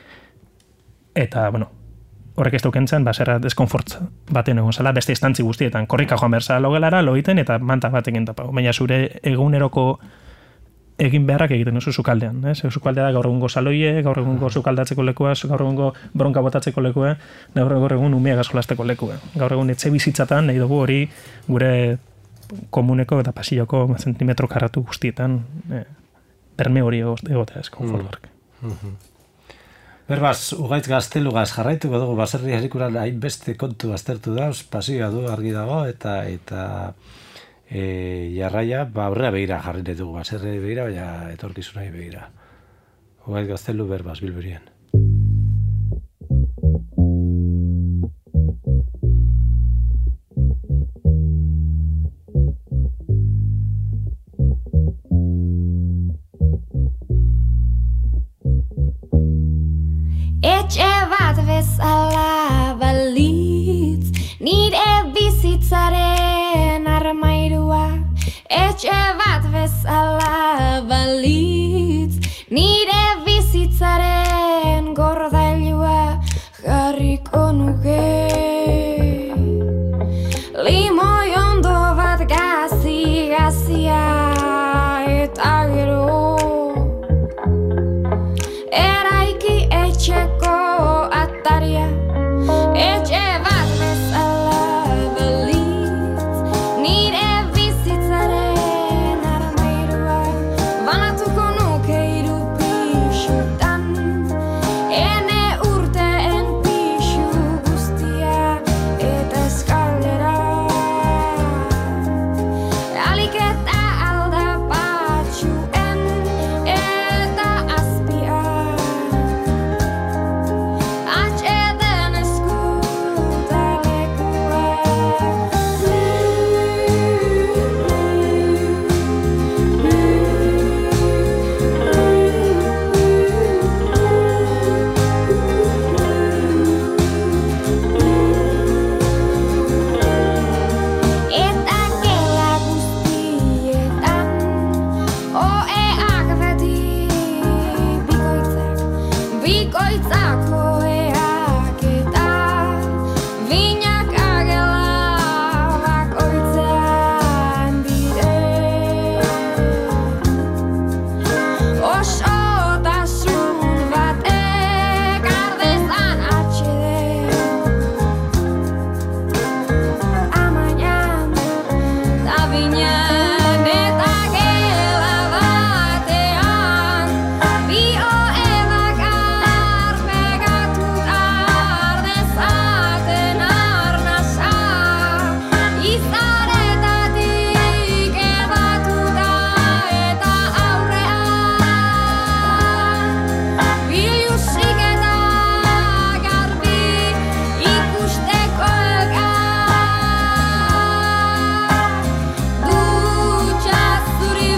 Eta, bueno, horrek ez dukentzen, baserra deskonfort baten egon zela, beste instantzi guztietan, korrika joan berza logelara, loiten eta manta batekin tapau. Baina zure eguneroko egin beharrak egiten duzu sukaldean, ez? Sukaldea da gaur egungo saloie, gaur egungo sukaldatzeko lekua, gaur egungo bronka botatzeko lekua, gaur gaur egun umeak askolasteko lekua. Gaur egun etxe bizitzatan nahi dugu hori gure komuneko eta pasilloko zentimetro karratu guztietan eh, berme hori egotea ez, konfort horrek. Mm -hmm. Berbaz, ugaitz gaztelugaz jarraituko dugu baserri herrikuran hainbeste kontu aztertu da, pasioa du argi dago, eta eta E, jarraia, ba, aurrera begira jarri ditugu, baserri begira, baina etorkizunai begira. Ugaitz gaztelu Berbaz, Bilberien. Etxe bat bezala balitz, nire bizitzaren armairua. Etxe bat bezala balitz, nire bizitzaren gordailua jarriko nuke. Limoi ondo bat gazi gazia eta gero eraiki etxeko ataria. Etxe bat bezala balitz, makoeak eta binak agela bakoitzean dire. Osotasun batek ardezan atxede. Amainan da binan eta gela batean bi oebak arpegatuta ardezaten arnasa izaretatik ebatuta eta aurrean bilusik eta garbi ikusteko elkar dutxa zuri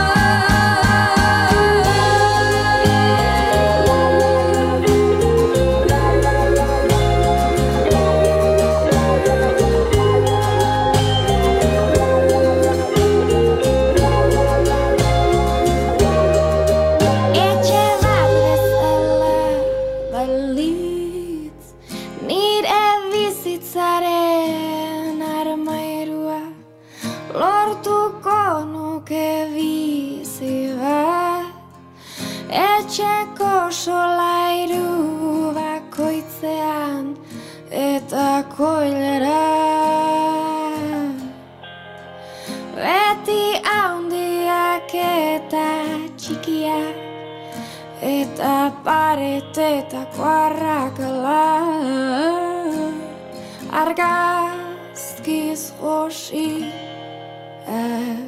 Etxe bat bezala balitz nire bizitzaren armairua lortuko nuke bizi bat etxeko solairu bakoitzean eta koilera beti handiak eta txikiak eta paretetako arrakala argazkiz josiak.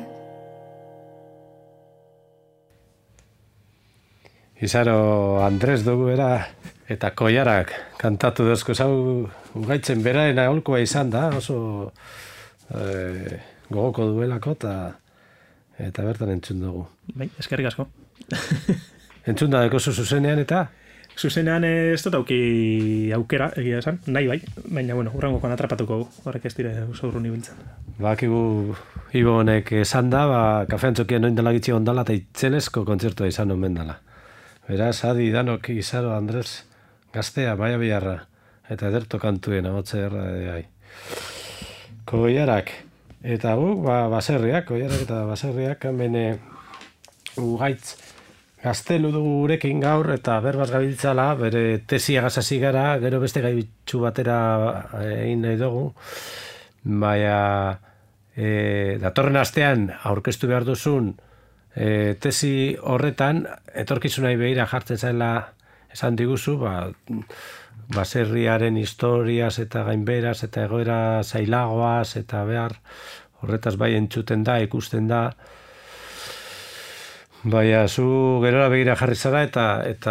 Izaro Andres dugu era eta koiarak kantatu dozko zau gaitzen beraen aholkoa izan da, oso eh, gogoko duelako eta eta bertan entzun dugu. Bai, eskerrik asko. Entzun da dekozu zuzenean eta Zuzenean ez dut auki aukera, egia esan, nahi bai, baina, bueno, hurrengokoan atrapatuko gu, horrek ez dire oso urrun ibiltzen. bakigu Ibo honek esan da, ba, kafean txokien noin dela gitzi ondala eta itzelezko kontzertua izan omen dela. Beraz, adi danok Izaro Andres gaztea, baia biharra, eta ederto kantuen amotze erra gai. Koiarak, eta gu, ba, baserriak, koiarak eta baserriak, hemen ugaitz gaztelu dugu gurekin gaur, eta berbaz gabiltzala, bere tesia gazasi gara, gero beste gaibitxu batera egin nahi dugu, baina e, datorren astean aurkeztu behar duzun e, tesi horretan, etorkizunai behira jartzen zaila esan diguzu, ba, baserriaren historiaz eta gainberaz eta egoera zailagoaz eta behar horretaz bai entzuten da, ikusten da. Baina, zu gerora begira jarri zara eta eta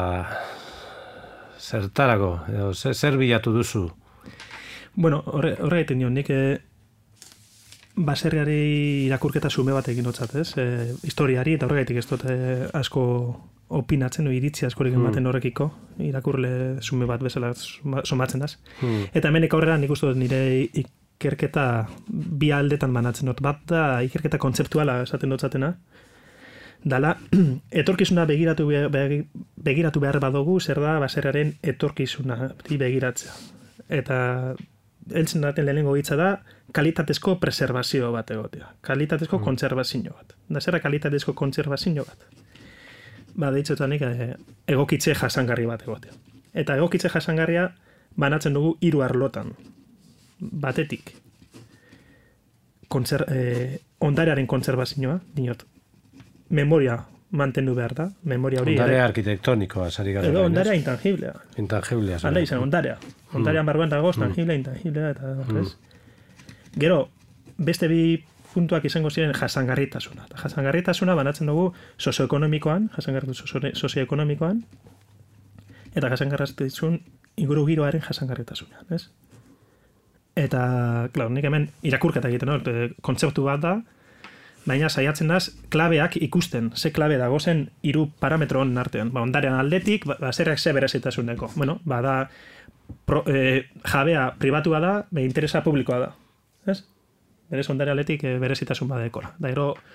zertarako, edo, zer, zer bilatu duzu? Bueno, horre, horre egiten nion, nik eh, baserriari irakurketa sume bat egin notzat, ez? Eh, historiari, eta horregaitik ez dut eh, asko opinatzen, o iritzi askorik ematen horrekiko, irakurle sume bat bezala somatzen daz. Hmm. Eta hemenik aurrera nik uste dut nire ikerketa bi aldetan banatzen dut. Bat da ikerketa kontzeptuala esaten dotzatena, dala, etorkizuna begiratu, begiratu behar badugu, zer da baserriaren etorkizuna begiratzea. Eta heltzen daten lehenengo hitza da, kalitatezko preservazio bat egotea. Kalitatezko mm. kontserbazio bat. Da zerra kalitatezko kontserbazio bat? Ba, deitzotanik eh, egokitze jasangarri bat egotea. Eta egokitze jasangarria banatzen dugu hiru arlotan. Batetik, kontser, eh, ondarearen kontserbazioa, dinot, memoria mantendu behar da, memoria hori. Ondarea arkitektonikoa, sari gara. Edo ondarea intangiblea. Intangiblea. Hala izan, ondarea. Ondarean barruan dago, tangiblea, intangiblea, eta horrez. Gero, beste bi puntuak izango ziren jasangarritasuna. Jasangarritasuna banatzen dugu sozioekonomikoan, jasangarritasuna sozioekonomikoan, eta jasangarritasun inguru giroaren jasangarritasunean, ez? Eta, klar, nik hemen irakurketa egiten, no? Kontzeptu bat da, baina saiatzen daz, klabeak ikusten, ze klabe dago zen hiru parametro honen artean. Ba, ondarean aldetik, baserriak ze berezitasuneko. Bueno, ba, da, pro, e, jabea pribatua da, be interesa publikoa da. Ez? Berez ondare aldetik e, berezitasun badekora. Da, ero,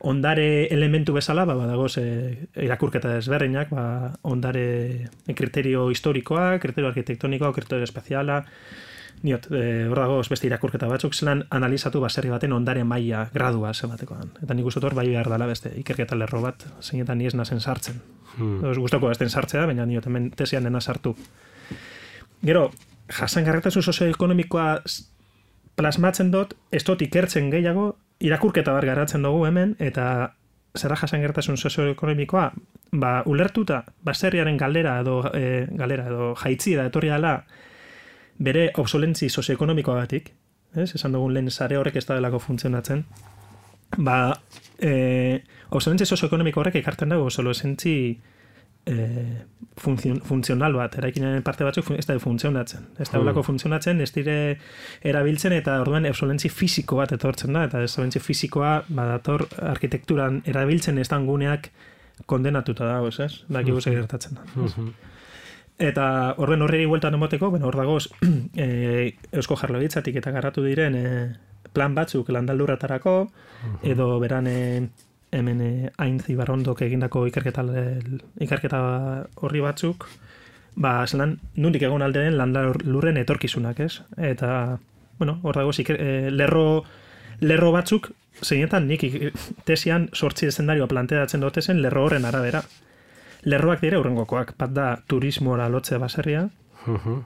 ondare elementu bezala, ba, badagoz e, irakurketa desberdinak, ba, ondare kriterio historikoa, kriterio arkitektonikoa, kriterio espeziala, niot, e, hor dagoz beste irakurketa batzuk, zelan analizatu baserri baten ondare maila gradua zebatekoan. Eta nik uste hor bai behar dela beste ikerketa lerro bat, zeinetan ni ez nazen sartzen. Hmm. Os gustoko ez den sartzea, baina niot hemen tesian dena sartu. Gero, jasangarritasun sozioekonomikoa plasmatzen dut, ez dut ikertzen gehiago, irakurketa bat garatzen dugu hemen, eta zerra jasangarritasun sozioekonomikoa, ba, ulertuta, baserriaren galera edo, e, galera edo jaitzi da etorri dela, bere obsolentzi sozioekonomikoagatik, ez? Esan dugun lehen sare horrek ez da delako funtzionatzen, ba, e, obsolentzi sozioekonomiko horrek ekartzen dago obsolentzi e, funzion, funtzional bat, eraikinaren parte batzuk ez da funtzionatzen, ez da delako funtzionatzen, ez dire erabiltzen eta orduan obsolentzi fisiko bat etortzen da, eta obsolentzi fisikoa badator arkitekturan erabiltzen ez dan guneak kondenatuta dago, ez? Daki guzti gertatzen da. Eta horren horreri bueltan emoteko, bueno, hor dagoz e, Eusko Jaurlaritzatik eta garatu diren e, plan batzuk landaldurratarako, edo beran e, hemen e, Ainz Ibarrondok egindako ikerketa, ikerketa horri batzuk, ba, zelan, nundik egon alderen landalurren etorkizunak, ez? Eta, bueno, hor dagoz iker, e, lerro, lerro batzuk, zeinetan nik tesian sortzi eszendarioa planteatzen dute zen lerro horren arabera. Lerroak dire urrengokoak, bat da turismora lotzea baserria, uh-huh.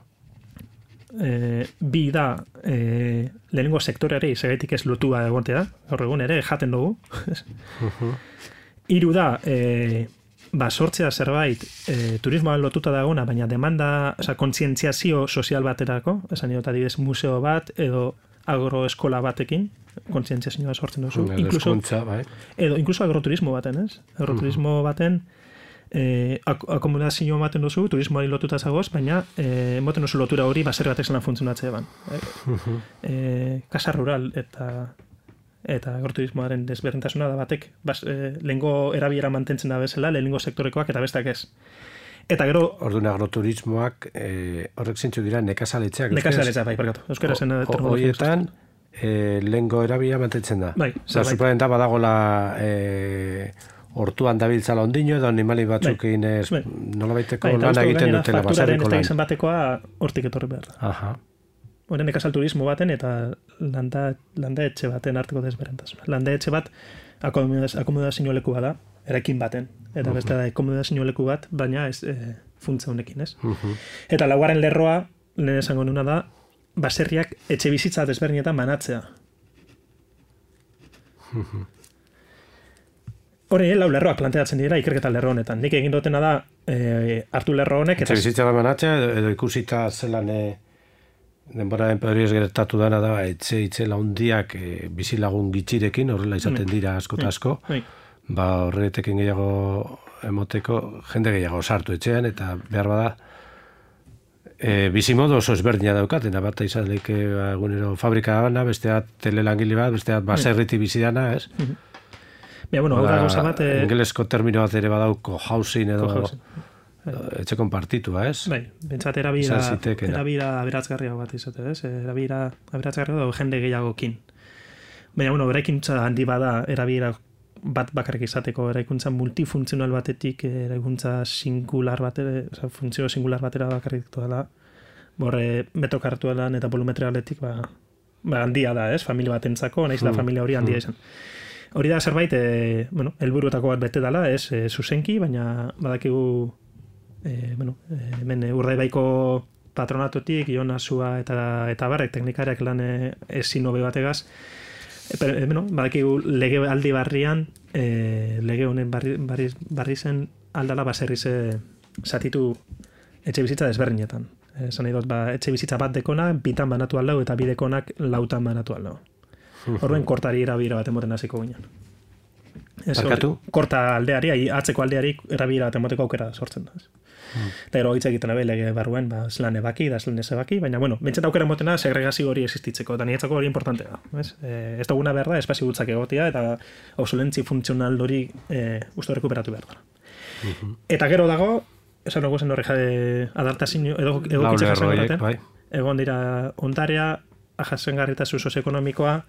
e, bi da e, lehenengo sektoreari segaitik ez lotua egotea, gaur egun ere jaten dugu. uh-huh. Hiru da, e, ba, sortzea zerbait e, turismoan lotuta dagona, baina demanda, oza, kontzientziazio sozial baterako, esan dut adibidez museo bat, edo agroeskola batekin, kontzientziazioa sortzen duzu. Mm, incluso, bai. Edo, incluso agroturismo baten, ez? Agroturismo uh-huh. baten, Eh, ak akomodazio ematen duzu, turismoari lotuta zagoz, baina eh, emoten duzu lotura hori baserri batek zelan funtzionatzea ban. Eh, uh-huh. eh, Kasa rural eta eta agroturismoaren desberdintasuna da batek bas, eh, lehengo erabilera mantentzen da bezala, lehengo sektorekoak eta besteak ez. Eta gero... Orduan agroturismoak eh, horrek zintzu dira nekazaletxeak. Nekazaletxeak, bai, parkatu. Euskara zen terminologia. Horietan eh, lehengo erabila mantentzen da. Bai. Zer, suposatzen da badagola... Eh, hortuan dabiltzala ondino edo animali batzuk egin ez bai. Nola baiteko bai, lan egiten dutela baserriko lan. Ez da izan batekoa hortik etorri behar. Aha. Horen ekazal turismo baten eta landa, landa etxe baten arteko desberentasuna. Landa etxe bat akomodazio leku da, eraikin baten. Eta uh-huh. beste da akomodazio leku bat, baina ez e, funtza honekin, ez? Uh-huh. Eta laugarren lerroa, lehen esango nuna da, baserriak etxe bizitza desberdinetan banatzea. Uh-huh. Hori, lau lerroak planteatzen dira ikerketa lerro honetan. Nik egin dutena da e, hartu lerro honek. Etxe bizitza banatzea, edo ikusita zelan e, denboraren pedoriez gertatu dana da, etxe itzela hundiak e, bizilagun gitxirekin, horrela izaten dira asko eta asko. Ba, horretekin gehiago emoteko, jende gehiago sartu etxean, eta behar bada, e, bizimodo oso ezberdina daukatena, bat izan lehike egunero fabrika gana, besteat telelangile bat, besteat baserriti bizidana, ez? Bia, bueno, hau da gauza bat... Eh... Engelesko termino bat ere badauko housing edo etxe konpartitua, ez? Bai, bentsat erabira, erabira aberatzgarria bat izate, ez? Erabira aberatzgarria da jende gehiagokin. Baina, bueno, eraikuntza handi bada erabira bat bakarrik izateko, eraikuntza multifuntzional batetik, eraikuntza singular batera, oza, funtzio singular batera bakarrik dela, borre metro kartuelan eta volumetrialetik, ba, ba, handia da, ez? Familia batentzako, naiz da mm. familia hori handia izan. Hori da zerbait, e, bueno, helburuetako bat bete dela, ez, e, zuzenki, baina badakigu, e, bueno, e, hemen Urdaibaiko patronatotik, Ion Azua eta, eta barrek teknikariak lan ezin hobe bategaz, e, pero, e, bueno, badakigu lege aldi barrian, e, lege honen barri, barri, barri zen aldala baserri ze zatitu etxe bizitza desberdinetan. Esan nahi dut, ba, etxe bizitza bat dekona, bitan banatu aldau eta bi dekonak lautan banatu aldau. Horren kortari erabira bat emoten hasiko ginen. Barkatu? Korta aldeari, atzeko aldeari erabira bat emoteko aukera sortzen da. Hmm. Eta gero hitz egiten abe lege barruen, ba, zelan ebaki, da zelan ez ebaki, baina, bueno, bentsat aukera emotena segregazio hori existitzeko, eta niretzako hori importantea da. Ez, e, ez duguna behar da, espazio gutzak egotia, eta obsolentzi funtzional hori e, usto rekuperatu behar da. Uh-huh. Eta gero dago, esan dugu zen horre adaptazio, edo egokitze jasen horreten, bai. Egon dira ondarea, jasengarritasun sozioekonomikoa,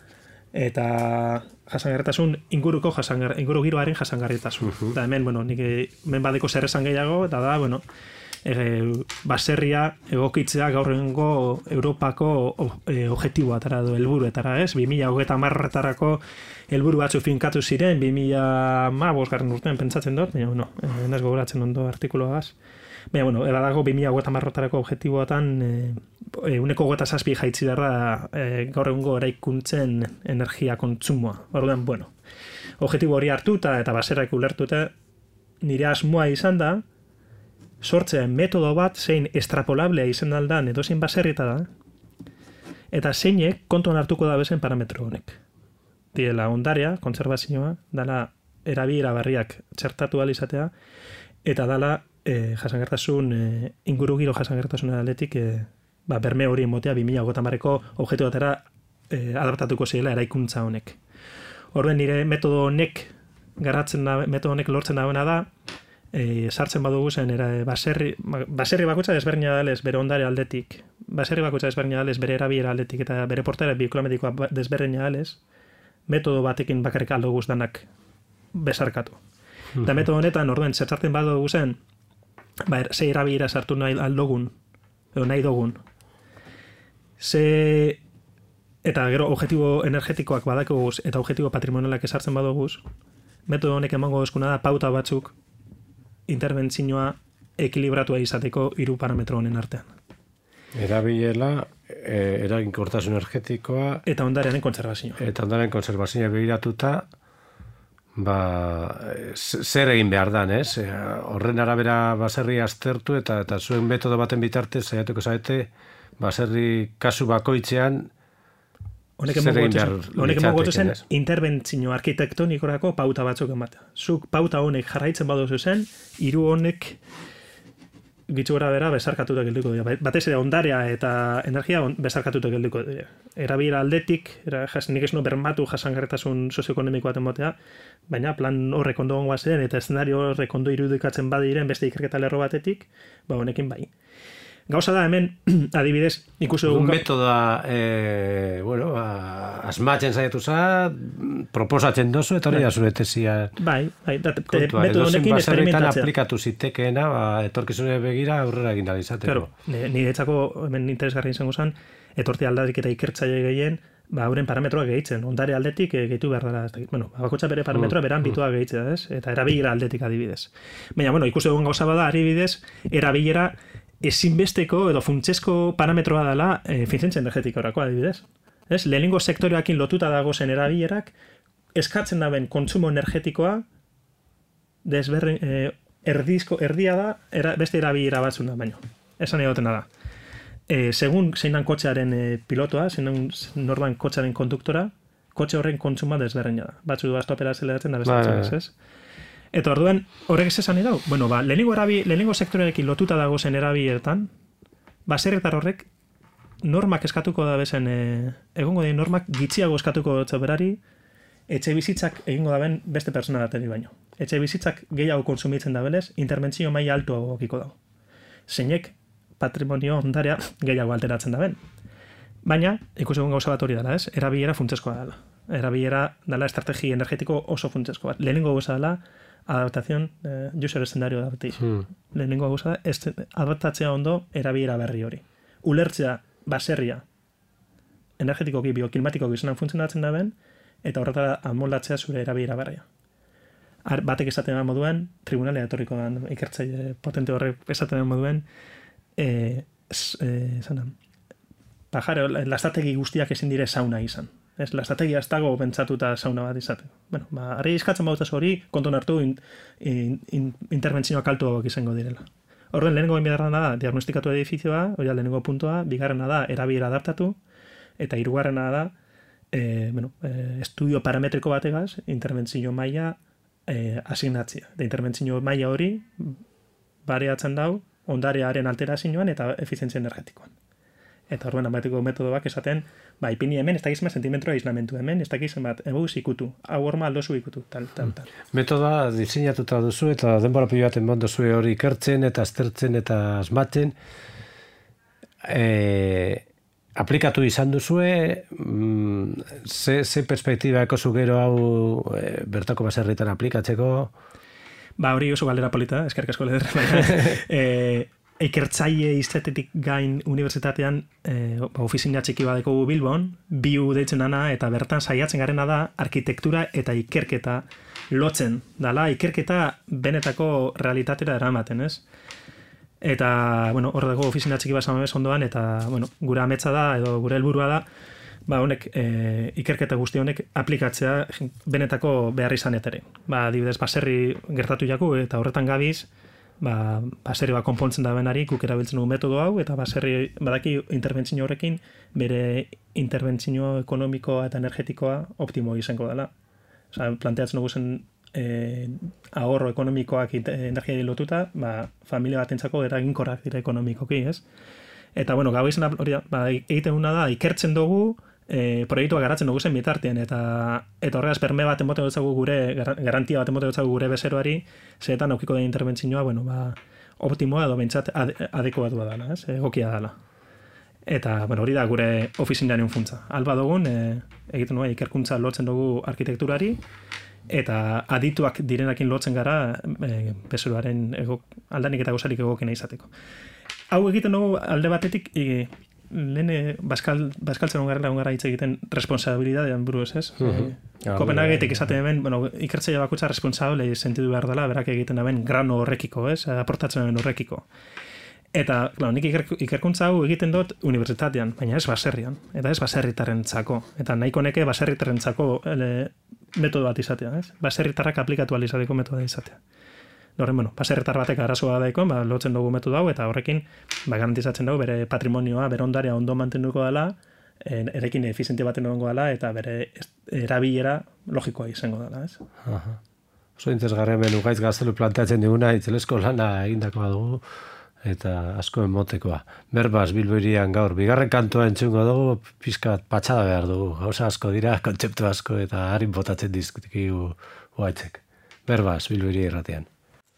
eta jasangarritasun inguruko jasangar, inguru giroaren jasangarritasun. Uh-huh. Da hemen, bueno, nik hemen badeko zer esan gehiago, eta da, bueno, e, baserria egokitzea gaur egungo Europako e, objektiboatara edo helburuetara, ez? bi mila hogeita hamarretarako helburu batzu finkatu ziren, bi mila hamabosgarren urtean pentsatzen dut, baina, bueno, ez naiz gogoratzen ondo artikuluagaz. Baina, bueno, edadago bi mila hogeita hamarretarako objektiboatan e, uneko hogeita zazpi jaitsi darra e, gaur egungo eraikuntzen energia kontsumoa. Orduan, bueno, objektibo hori hartuta eta baserrak ulertuta nire asmoa izan da sortzea metodo bat zein extrapolablea izan aldan edozein baserrita da eta zeinek kontuan hartuko da bezen parametro honek. Diela ondarea, kontserbazioa, dala erabilera berriak txertatu ahal izatea eta dala e, jasangartasun e, ingurugiro jasangartasun aldetik e, ba, berme hori emotea bi mila hogeita hamareko objektuatera e, adaptatuko zirela eraikuntza honek. Orduan nire metodo honek garatzen da, metodo honek lortzen dagoena da e, sartzen badugu zen era, baserri, baserri bakutza desberdina dalez bere ondare aldetik, baserri bakutza desberdina dalez bere erabilera aldetik eta bere portaera biokilometrikoa desberdina dalez, metodo batekin bakarrik aldo guztanak besarkatu. Mm-hmm. Eta metodo honetan, orduan, zertzartzen badugu zen, ba, ze erabilera sartu nahi aldogun, edo nahi dogun, ze eta gero objektibo energetikoak badakoguz eta objektibo patrimonialak esartzen badoguz, metodo honek emango eskuna da pauta batzuk interbentzioa ekilibratua izateko hiru parametro honen artean. Erabilela, e, eraginkortasun energetikoa eta ondarearen kontserbazioa. Eta ondarearen kontserbazioa begiratuta, ba, zer egin behar dan, ez? Horren arabera baserri aztertu eta eta zuen metodo baten bitartez saiatuko zaete baserri kasu bakoitzean Honek emango zen interbentzio arkitektonikorako pauta batzuk ematea. Zuk pauta honek jarraitzen baduzu zen, hiru honek gitzu gora bera besarkatuta gelduko dira. Batez ere ondarea eta energia on, besarkatuta gelduko dira. Erabilera aldetik, era, jas, nik ez no bermatu jasangarritasun sozioekonomiko baten motea, baina plan horrek ondo gongoa zen eta eszenario horrek ondo irudikatzen badiren beste ikerketa lerro batetik, ba honekin bai. Gauza da hemen, adibidez, ikusi dugun... Un metoda, eh, bueno, ba, asmatzen zaitu za, proposatzen dozu, eta hori da zure tesia. Bai, bai, da, metodo honekin experimentatzea. Aplikatu zitekeena, ba, etorkizune begira aurrera egin da izateko. Claro, nire etzako, hemen interesgarri izango zen, etorti aldarik eta ikertzaile gehien, ba, hauren parametroak gehitzen, ondare aldetik e, gehitu behar dara. Bueno, bakotxa bere parametroa beran bitua gehitzea, ez? Eta erabilera aldetik adibidez. Baina, bueno, ikusi dugun gauza bada, adibidez, erabilera ezinbesteko edo funtsezko parametroa dela e, efizientzia energetikorako adibidez. Ez? Lehenengo sektoreakin lotuta dago zen erabilerak, eskatzen daben kontsumo energetikoa desberren, e, erdizko, erdia da era, beste erabilera batzuna baino. Esan egotena da. E, segun zeinan kotxearen e, pilotoa, zeinan norban kotxearen konduktora, kotxe horren kontsuma desberdina da. Batzu du astopera azeleratzen da beste ez, ez? Eta orduan, horrek ez esan edau? Bueno, ba, lehenengo, erabi, lehenengo sektorerekin lotuta dago zen erabiletan, baserretar horrek normak eskatuko da bezen, e, egongo den normak gitxiago eskatuko dutza berari, etxe bizitzak egingo daben beste persona dateri baino. Etxe bizitzak gehiago konsumitzen da belez, interbentzio maila altua gokiko dago. Zeinek patrimonio ondarea gehiago alteratzen da ben. Baina, ikusegun gauza bat hori dela, ez? Erabilera funtsezkoa dela. Erabilera dela estrategi energetiko oso funtsezko bat. Lehenengo gauza dela, adaptazion, eh, user escenario adaptation. Hmm. Lehenengo gauza da, este, adaptatzea ondo erabilera berri hori. Ulertzea baserria energetikoki, bioklimatikoki izanan funtzionatzen da ben, eta horretara amoldatzea zure erabilera berria. Ar, batek esaten da moduen, tribunalea etorriko da, ikertzaile potente horrek esaten da moduen, eh, eh, zanan, pajaro, lastategi guztiak ezin dire sauna izan. Ez, lastategia ez dago pentsatuta sauna bat izate. Bueno, ba, arri izkatzen bautaz hori, konton hartu in, in, in, interbentzioak altuagoak izango direla. Horren, lehenengo bigarrena da, diagnostikatu edifizioa, hori lehenengo puntua, bigarrena da, erabilera adaptatu, eta hirugarrena da, e, bueno, e, estudio parametriko bategaz, interbentzio maila e, asignatzia. De interbentzio maila hori, bareatzen dau, ondarearen alterazioan eta efizientzia energetikoan. Eta horren amateko metodoak esaten, ba, ipini hemen, ez dakiz ma sentimentroa islamentu hemen, ez dakiz bat, eguz ikutu, hau horma aldozu ikutu, tal, tal, tal. Metoda diseinatuta duzu eta denbora pilo baten bando zuen hori ikertzen eta aztertzen eta asmatzen. E, aplikatu izan duzue, mm, ze, ze perspektiba ekozu gero hau e, bertako baserritan aplikatzeko? Ba, hori oso galdera polita, eskerrik asko leder. e, Ikertzaile izatetik gain unibertsitatean e, ofizina txiki badeko Bilbon, biu deitzen dana, eta bertan saiatzen garena da arkitektura eta ikerketa lotzen dala, ikerketa benetako realitatera eramaten, ez? Eta, bueno, hor dago ofizina txiki bat zamabez ondoan, eta, bueno, gure ametsa da, edo gure helburua da, ba, honek, e, ikerketa guzti honek aplikatzea benetako behar izan etere. Ba, adibidez, baserri gertatu jaku, eta horretan gabiz, ba, baserri bat konpontzen da benari, guk erabiltzen dugu metodo hau, eta baserri, badaki interbentzio horrekin, bere interbentzio ekonomikoa eta energetikoa optimo izango dela. Osa, planteatzen dugu zen eh, ahorro ekonomikoak energiari lotuta, ba, familia batentzako eraginkorrak dira ekonomikoki, ez? Eta, bueno, gau izan hori da, ba, egiten duna da, ikertzen dugu, e, proiektua garatzen dugu zen bitartean, eta eta horregaz perme bat emote dutzagu gure, garantia bat emote dutzagu gure bezeroari, zeetan aukiko den interbentzioa, bueno, ba, optimoa edo bentsat ade, adekoatua dala, ez? Egokia dala. Eta, bueno, hori da gure ofizinaren funtza. Alba dugun, e, egiten dugu, ikerkuntza lotzen dugu arkitekturari, eta adituak direnakin lotzen gara e, bezeroaren ego, aldanik eta gozarik egokena izateko. Hau egiten dugu alde batetik, e, lehen baskal, baskaltzen ongarrela ongara hitz egiten responsabilidadean buruz, ez? Uh-huh. E, Kopenhagetik esaten hemen, bueno, ikertzaile bakutza responsable sentidu behar dela, berak egiten hemen grano horrekiko, ez? Aportatzen hemen horrekiko. Eta, klar, nik iker, ikerkuntza hau egiten dut unibertsitatean, baina ez baserrian, eta ez baserritarren txako. Eta nahiko neke baserritarren txako metodo bat izatea, ez? Baserritarrak aplikatu alizateko metoda izatea. Horren, bueno, baserritar batek arazoa daiko, ba, lotzen dugu metodo hau, eta horrekin, ba, garantizatzen dugu bere patrimonioa, bere ondarea ondo mantenduko dela, erekin efiziente baten egongo dela, eta bere erabilera logikoa izango dela, ez? Aha. Oso interesgarria hemen Ugaiz Gaztelu planteatzen diguna, itzelesko lana egindakoa dugu, eta asko emotekoa. Berbaz, Bilbo hirian gaur, bigarren kantoa entzungo dugu, pixka bat patxada behar dugu. Gauza asko dira, kontzeptu asko, eta harin botatzen dizkigu Ugaitzek. Berbaz, Bilbo hiri irratean.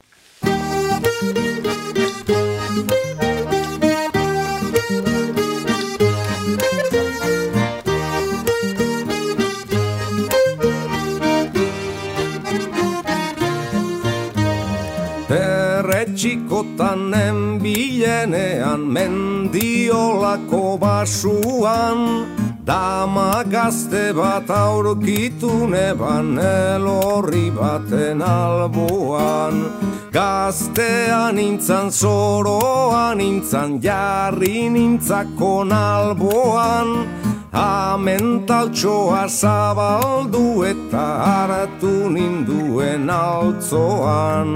Txikotan enbilenean mendiolako basuan, dama gazte bat aurkitu neban elorri baten alboan. Gaztean nintzan, zoroan nintzan, jarri nintzakon alboan, amentaltxoa zabaldu eta hartu ninduen altzoan.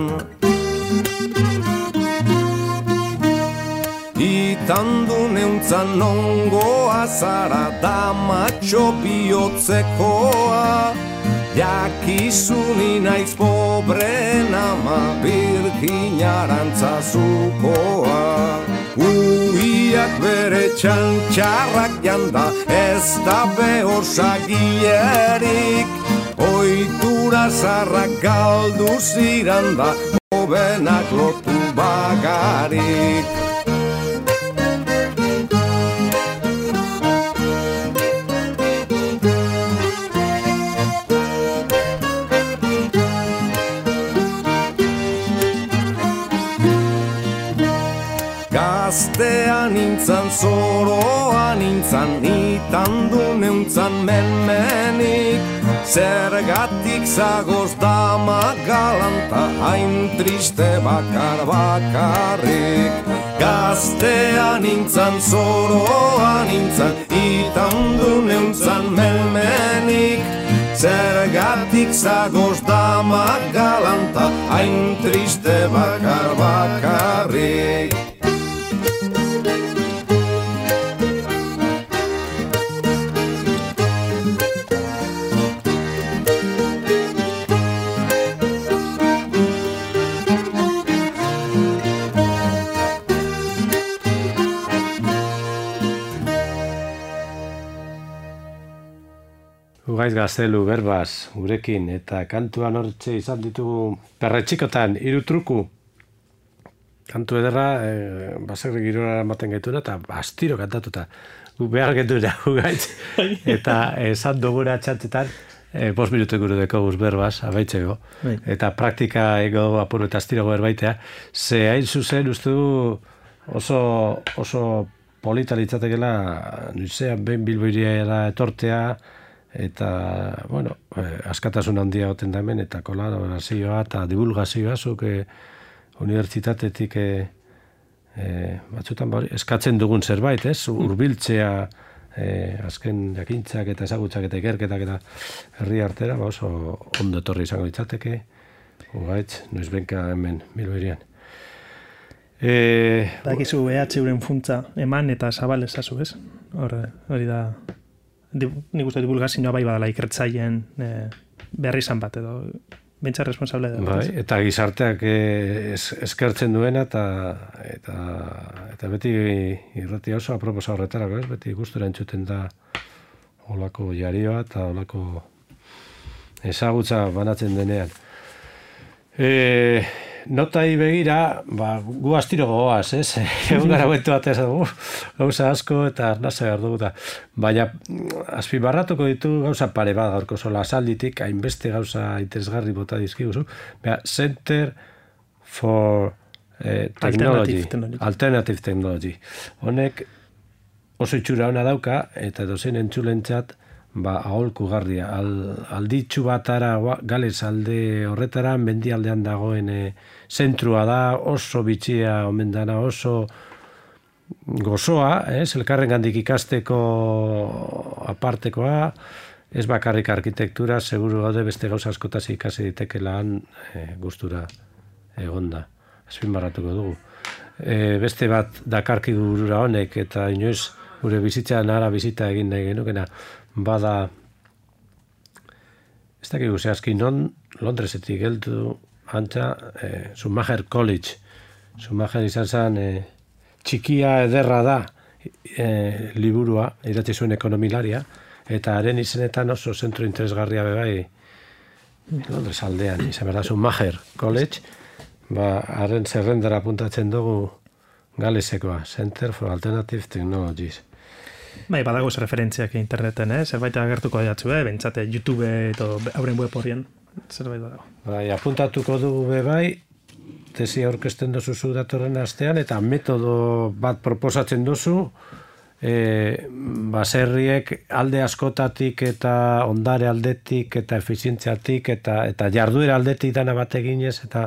Itandu neuntzan nongoa zara damatxo bihotzekoa, jakizuni naiz pobren ama birginarantzazukoa. Uiak bere txantxarrak janda, ez da behor sagierik, oitura zarrak galdu ziranda, hobenak lotu bagarik. Gaztean nintzan, zoroan nintzan, itandu neuntzan menmenik, zergatik zagoz dama galanta, hain triste bakar bakarrik. Gaztean nintzan, zoroan nintzan, itandu neuntzan menmenik, zergatik zagoz dama galanta, hain triste bakar bakarrik. Ugaiz Gaztelu, Berbaz, gurekin, eta kantuan hortxe izan ditugu perretxikotan, hiru truku. kantu ederra, e, baserri girora ematen gaituna, eta astiro kantatuta. Gu behar gaituna, gaitz. Eta esan duguna txantetan, e, bost minutu gure deko guz berbaz, abaitzeko. Bai. Eta praktika ego apuro eta astiro berbaitea. Ze hain zuzen, uste du oso, oso polita litzatekela, nuzean behin Bilboiriera etortea, eta, bueno, eh, askatasun handia goten da hemen, eta kolaborazioa eta divulgazioa, zuk eh, unibertsitatetik eh, eh, batzutan bari, eskatzen dugun zerbait, ez? Hurbiltzea eh, azken jakintzak eta ezagutzak eta ikerketak eta herri artera, ba oso ondo etorri izango litzateke, ugaitz, noiz benka hemen Bilboirian. Eh, Dakizu E H uren funtza eman eta zabal ezazu, ez? Hor, hori da... Nik uste divulgazioa bai badala ikertzaileen e, beharri izan bat edo bentsa responsable da. Bai, eta gizarteak es, eskertzen duena eta, eta, eta beti irrati oso aproposa horretarako, ez? Beti gustura entzuten da olako jarioa eta olako ezagutza banatzen denean. E, notai begira, ba, gu astiro goaz, ez? Egun gara betu bat ez, gauza asko eta arnaza behar dugu. Baina, azpimarratuko ditu gauza pare bat gaurko zola asalditik, hainbeste gauza interesgarri bota dizkiguzu. Bea, Center for eh, Technology, Alternative, Alternative Technology. Honek oso itxura ona dauka, eta dozen entzulentzat, ba, aholkugarria. Al, alditxu batara, Gales alde horretara, mendialdean dagoen e, zentrua da, oso bitxia omen dana, oso gozoa, ez? Elkarren gandik ikasteko apartekoa, ez bakarrik arkitektura, seguru gaude beste gauza askotaz ikasi ditekela han e, gustura egonda. Azpimarratuko dugu. E, beste bat dakarki burura honek, eta inoiz gure bizitza nara bizita egin nahi genukena, bada, ez dakigu zehazki non Londresetik geldu antza eh, Schumacher College. Schumacher izan zen eh, txikia ederra da eh, liburua, idatzi zuen ekonomilaria, eta haren izenetan oso zentro interesgarria bebai Londres aldean, izan berda Schumacher College, ba, haren zerrendara apuntatzen dugu Galesekoa, Center for Alternative Technologies. Bai, badago referentziak interneten, eh? Zerbait agertuko diatzu, eh? Bentsate YouTube eta hauren web horien, zerbait badago. Bai, apuntatuko dugu bebai, tesi aurkezten dozu zu datorren astean, eta metodo bat proposatzen duzu, e, baserriek alde askotatik eta ondare aldetik eta efizientziatik eta, eta jarduera aldetik dana bat eginez, eta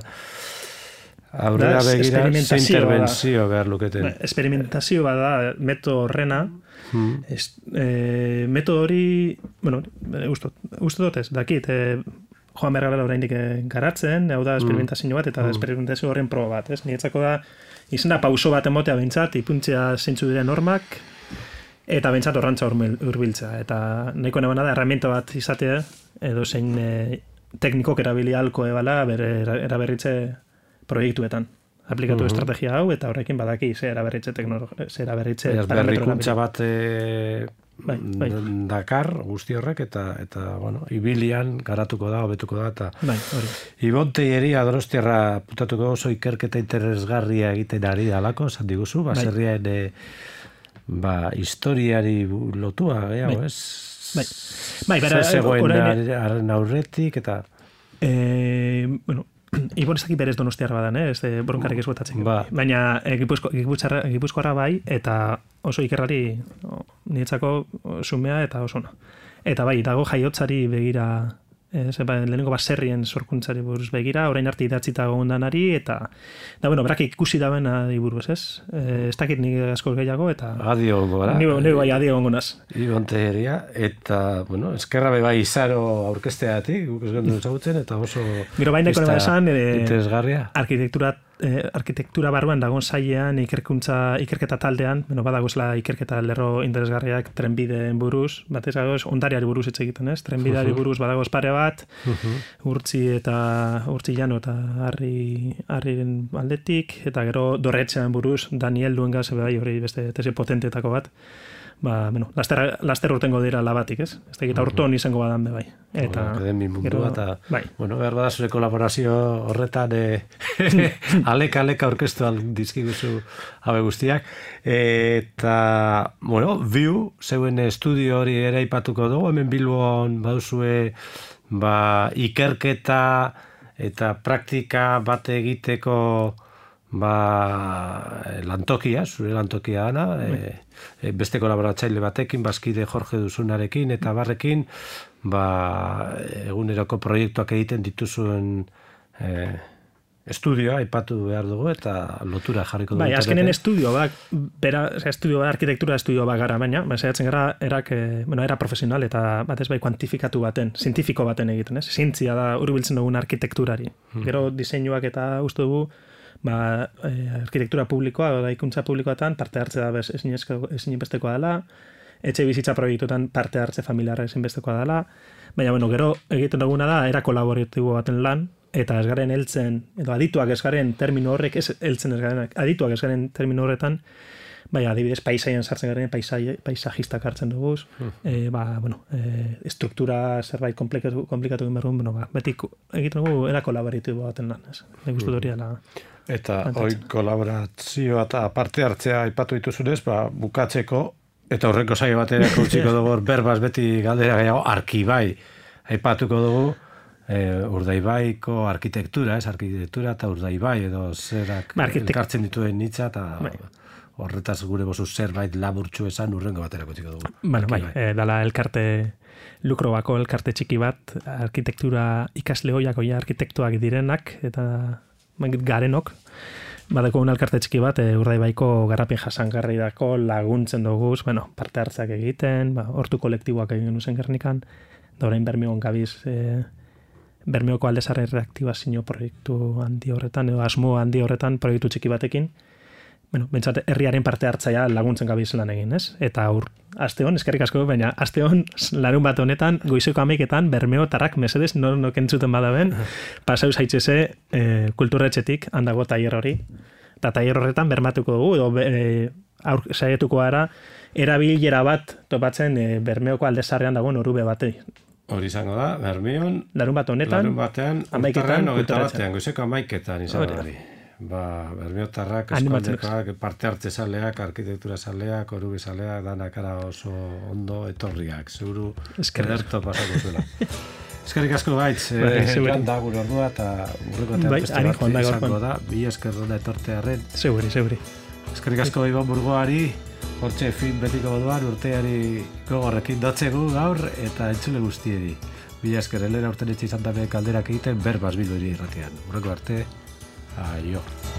aurrera begira ze interbentzio behar luketen. Experimentazio bada metodo horrena, Hmm. Es, eh, metodo hori, bueno, uste dut ez, dakit, eh, joan behar gara oraindik garatzen, hau da experimentazio bat, eta hmm. experimentazio horren proba bat, ez? Nietzako da, izan da pauso bat emotea bintzat, ipuntzea zeintzu diren normak, eta bintzat horrantza hurbiltza, eta nahiko nebana da, herramienta bat izatea, edo zein eh, teknikok erabili alko ebala, bere eraberritze proiektuetan. Aplikatu uh-huh. estrategia hau, eta horrekin badaki ze eraberritze teknologia, ze eraberritze berrikuntza bat e, bai, bai. Dakar guzti horrek, eta, eta bueno, ibilian garatuko da, hobetuko da, eta bai, hori. Ibon Teieria Donostiarra putatuko oso ikerketa interesgarria egiten ari dalako, esan diguzu, baserriaen bai. ba, historiari lotua, gehiago, bai. ez? Bai, bai, bera, zegoen haren aurretik, eta... Eh, bueno, Ibon ez dakit berez donostiarra badan, eh? Ez de bronkarrik ez botatzen. Ba. Baina Gipuzkoarra bai, eta oso ikerrari niretzako sumea eta oso ona. Eta bai, dago jaiotzari begira, eh, lehenengo baserrien sorkuntzari buruz begira, orain arte idatzita gondanari, eta da, bueno, berak ikusi da bena buruz, ez? Eh, ez dakit nik asko gehiago, eta... Adio gongo, gara? Ni bai, adio gongo naz. Ibon Teieria, eta, bueno, eskerra be bai izaro aurkesteatik, guk ez gendu ezagutzen, eta oso... Gero baineko nema esan, interesgarria. Arkitektura, eh, arkitektura barruan dagoen sailean, ikerkuntza, ikerketa taldean, bueno, badagozela ikerketa lerro interesgarriak trenbideen buruz, batez gagoz, ondariari buruz etxe egiten, ez? Trenbideari buruz badagoz pare bat, uh-huh. urtzi eta urtzi jano eta harri, harriren aldetik, eta gero dorretxean buruz, Daniel Luengas, bai, hori beste tesi potentetako bat, ba, bueno, laster, laster urtengo dira labatik, ez? Ez da, urton izango badan be bai. Eta, akademi mundua, eta, bai. bueno, behar bada zure kolaborazio horretan e, aleka, aleka orkestu dizkiguzu haue guztiak. Eta, bueno, View, zeuen estudio hori ere aipatuko dugu, hemen Bilbon baduzue ba, ikerketa eta praktika bat egiteko ba, lantokia, zure lantokia ana, e, e, beste kolaboratzaile batekin, bazkide Jorge Duzunarekin eta barrekin, ba, eguneroko proiektuak egiten dituzuen e, estudioa aipatu behar dugu eta lotura jarriko dugu. Bai, azkenen estudio bak, bera, estudio bak, arkitektura estudio bak gara, baina, ba, saiatzen gara, erak, e, bueno, era profesional eta batez bai kuantifikatu baten, zientifiko baten egiten, ez? Zientzia da hurbiltzen dugun arkitekturari. Hmm. Gero diseinuak eta uste dugu, ba, e, arkitektura publikoa, da ikuntza publikoetan parte hartze da bez ezinbestekoa dela, etxe bizitza proiektuetan parte hartze familiarra ezinbestekoa dela, baina, bueno, gero egiten duguna da, era kolaboratibo baten lan, eta ez garen heltzen, edo adituak ez garen termino horrek, ez heltzen ez garen, adituak ez garen termino horretan, bai, adibidez, paisaien sartzen garen, paisai, paisajistak hartzen duguz, hmm. e, ba, bueno, e, estruktura zerbait komplikatu, komplikatu egin behar bueno, ba, beti egiten dugu era kolaboratibo baten lan, ez? Nik uste dut dela. Eta hoi kolaborazioa eta parte hartzea aipatu dituzunez, ba, bukatzeko, eta horreko saio batera utziko dugu berbaz beti galdera gehiago, Arkibai aipatuko dugu, e, Urdaibaiko arkitektura, ez arkitektura eta Urdaibai edo zerak ba, elkartzen dituen hitza eta bai. Horretaz gure bozu zerbait laburtxu esan urrengo batera utziko dugu. Bueno, bai, e, dala elkarte Lukrobako elkarte txiki bat, arkitektura ikasle hoiak oia arkitektuak direnak eta garenok, badeko un elkarte txiki bat, e, Urdaibaiko garapen jasangarri dako laguntzen duguz, bueno, parte hartzak egiten, ba, hortu kolektiboak egin nuzen Gernikan, da orain Bermeon gabiz, e, Bermeoko aldezarre reaktibazio proiektu handi horretan, edo asmo handi horretan proiektu txiki batekin, bueno, bentsat herriaren parte hartzaia laguntzen gabiz lan egin, ez? Eta aur, aste hon, eskerrik asko, baina aste hon, larun bat honetan, goizeko amaiketan, Bermeo tarrak mesedez, no, no kentzuten badaben, pasau zaitzese e, kulturretxetik, handago tailer hori, eta tailer horretan bermatuko dugu, edo e, aur, saietuko gara, erabilera bat topatzen e, Bermeoko aldezarrean dagoen orube batei. Hori izango da, Bermeon, larun bat honetan, larun batean, amaiketan, hogeita batean, goizeko amaiketan izango hori. Ba, Bermeotarrak, eskualdekoak, parte hartze zaleak, arkitektura zaleak, orube zaleak, danak ara oso ondo etorriak. Seguru, ederto pasako zuela. Eskerrik asko gaitz, joan da gure ordua eta urreko eta beste bat izango da, bi esker dona etortearen. Seguri, seguri. Eskerrik asko Ibon Burgoari, hortxe fin betiko moduan urteari gogorrekin dotzegu gaur eta entzule guztiedi. Bi esker, helera urten etxe izan dabe kalderak egiten berbaz Bilbo irratian. Urreko arte, aio.